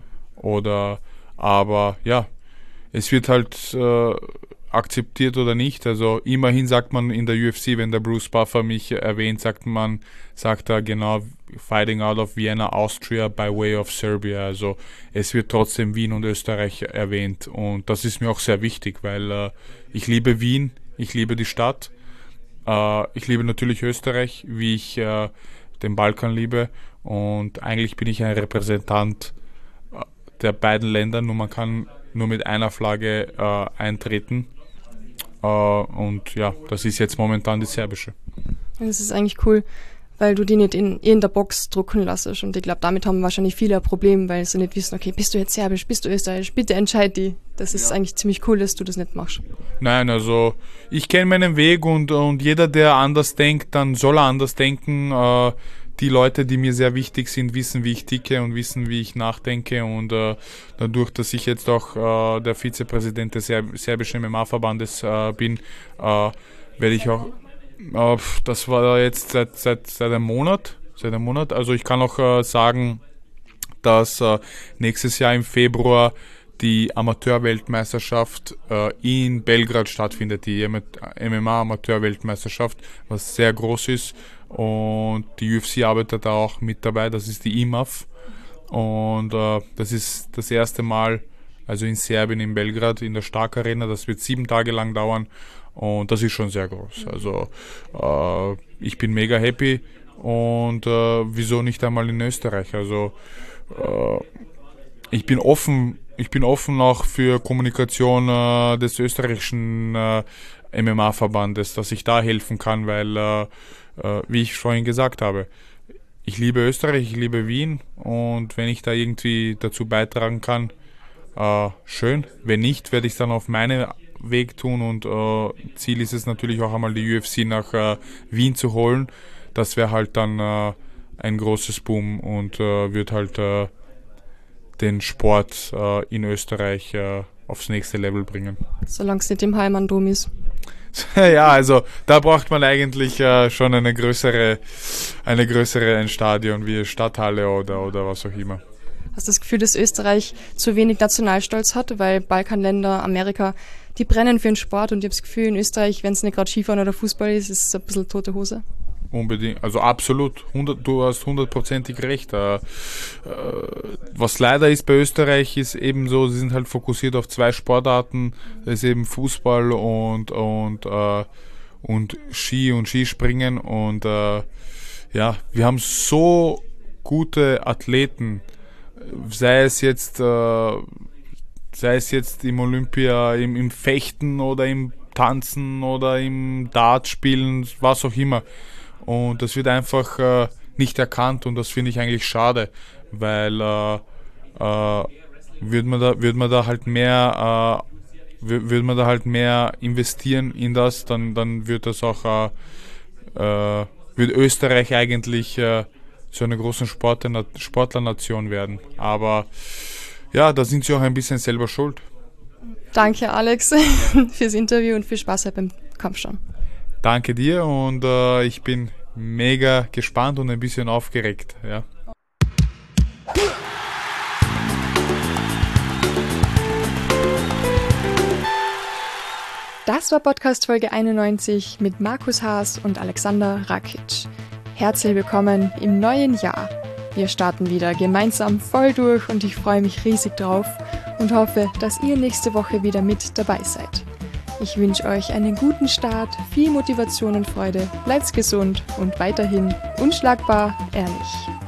oder aber ja, es wird halt äh, akzeptiert oder nicht. Also immerhin sagt man in der U F C, wenn der Bruce Buffer mich erwähnt, sagt man, sagt er genau, fighting out of Vienna, Austria by way of Serbia. Also es wird trotzdem Wien und Österreich erwähnt, und das ist mir auch sehr wichtig, weil äh, ich liebe Wien, ich liebe die Stadt, Äh, ich liebe natürlich Österreich, wie ich äh, den Balkan liebe. Und eigentlich bin ich ein Repräsentant äh, der beiden Länder. Nur man kann nur mit einer Flagge äh, eintreten. Äh, und ja, das ist jetzt momentan die serbische. Das ist eigentlich cool, weil du die nicht in irgendeiner Box drucken lässt. Und ich glaube, damit haben wahrscheinlich viele ein Problem, weil sie nicht wissen, okay, bist du jetzt serbisch, bist du österreichisch, bitte entscheid die. Das ist ja. eigentlich ziemlich cool, dass du das nicht machst. Nein, also ich kenne meinen Weg und, und jeder, der anders denkt, dann soll er anders denken. Äh, die Leute, die mir sehr wichtig sind, wissen, wie ich ticke und wissen, wie ich nachdenke. Und äh, dadurch, dass ich jetzt auch äh, der Vizepräsident des Serb- serbischen M M A-Verbandes äh, bin, äh, werde ich auch das war jetzt seit, seit, seit einem Monat. Seit einem Monat. Also ich kann auch äh, sagen, dass äh, nächstes Jahr im Februar die Amateurweltmeisterschaft äh, in Belgrad stattfindet, die M M A-Amateurweltmeisterschaft, was sehr groß ist. Und die U F C arbeitet da auch mit dabei, das ist die I M A F. Und äh, das ist das erste Mal, also in Serbien, in Belgrad, in der Stark Arena. Das wird sieben Tage lang dauern. Und das ist schon sehr groß. Also äh, ich bin mega happy und äh, wieso nicht einmal in Österreich? Also äh, ich bin offen, ich bin offen auch für Kommunikation äh, des österreichischen äh, M M A-Verbandes, dass ich da helfen kann, weil äh, äh, wie ich vorhin gesagt habe, ich liebe Österreich, ich liebe Wien und wenn ich da irgendwie dazu beitragen kann, äh, schön. Wenn nicht, werde ich dann auf meine Weg tun und äh, Ziel ist es natürlich auch einmal die U F C nach äh, Wien zu holen. Das wäre halt dann äh, ein großes Boom und äh, wird halt äh, den Sport äh, in Österreich äh, aufs nächste Level bringen. Solange es nicht im Heimandom ist. Ja, also da braucht man eigentlich äh, schon eine größere, eine größere ein Stadion wie Stadthalle oder, oder was auch immer. Hast du das Gefühl, dass Österreich zu wenig Nationalstolz hat, weil Balkanländer, Amerika, die brennen für den Sport und ich habe das Gefühl, in Österreich, wenn es nicht gerade Skifahren oder Fußball ist, ist es ein bisschen tote Hose. Unbedingt, also absolut, hundert, du hast hundertprozentig recht. Äh, äh, was leider ist bei Österreich, ist eben so, sie sind halt fokussiert auf zwei Sportarten, das ist eben Fußball und, und, äh, und Ski und Skispringen und äh, ja, wir haben so gute Athleten, sei es jetzt äh, sei es jetzt im Olympia, im, im Fechten oder im Tanzen oder im Dartspielen, was auch immer. Und das wird einfach äh, nicht erkannt und das finde ich eigentlich schade, weil äh, äh, würde man da würde man da halt mehr äh, würde man da halt mehr investieren in das, dann dann wird das auch äh, äh, wird Österreich eigentlich äh, so eine große Sportler, Sportlernation werden. Aber ja, da sind sie auch ein bisschen selber schuld. Danke, Alex, fürs Interview und viel Spaß beim Kampfschauen. Danke dir und äh, ich bin mega gespannt und ein bisschen aufgeregt. Ja. Das war Podcast Folge einundneunzig mit Markus Haas und Alexander Rakic. Herzlich willkommen im neuen Jahr. Wir starten wieder gemeinsam voll durch und ich freue mich riesig drauf und hoffe, dass ihr nächste Woche wieder mit dabei seid. Ich wünsche euch einen guten Start, viel Motivation und Freude, bleibt gesund und weiterhin unschlagbar ehrlich.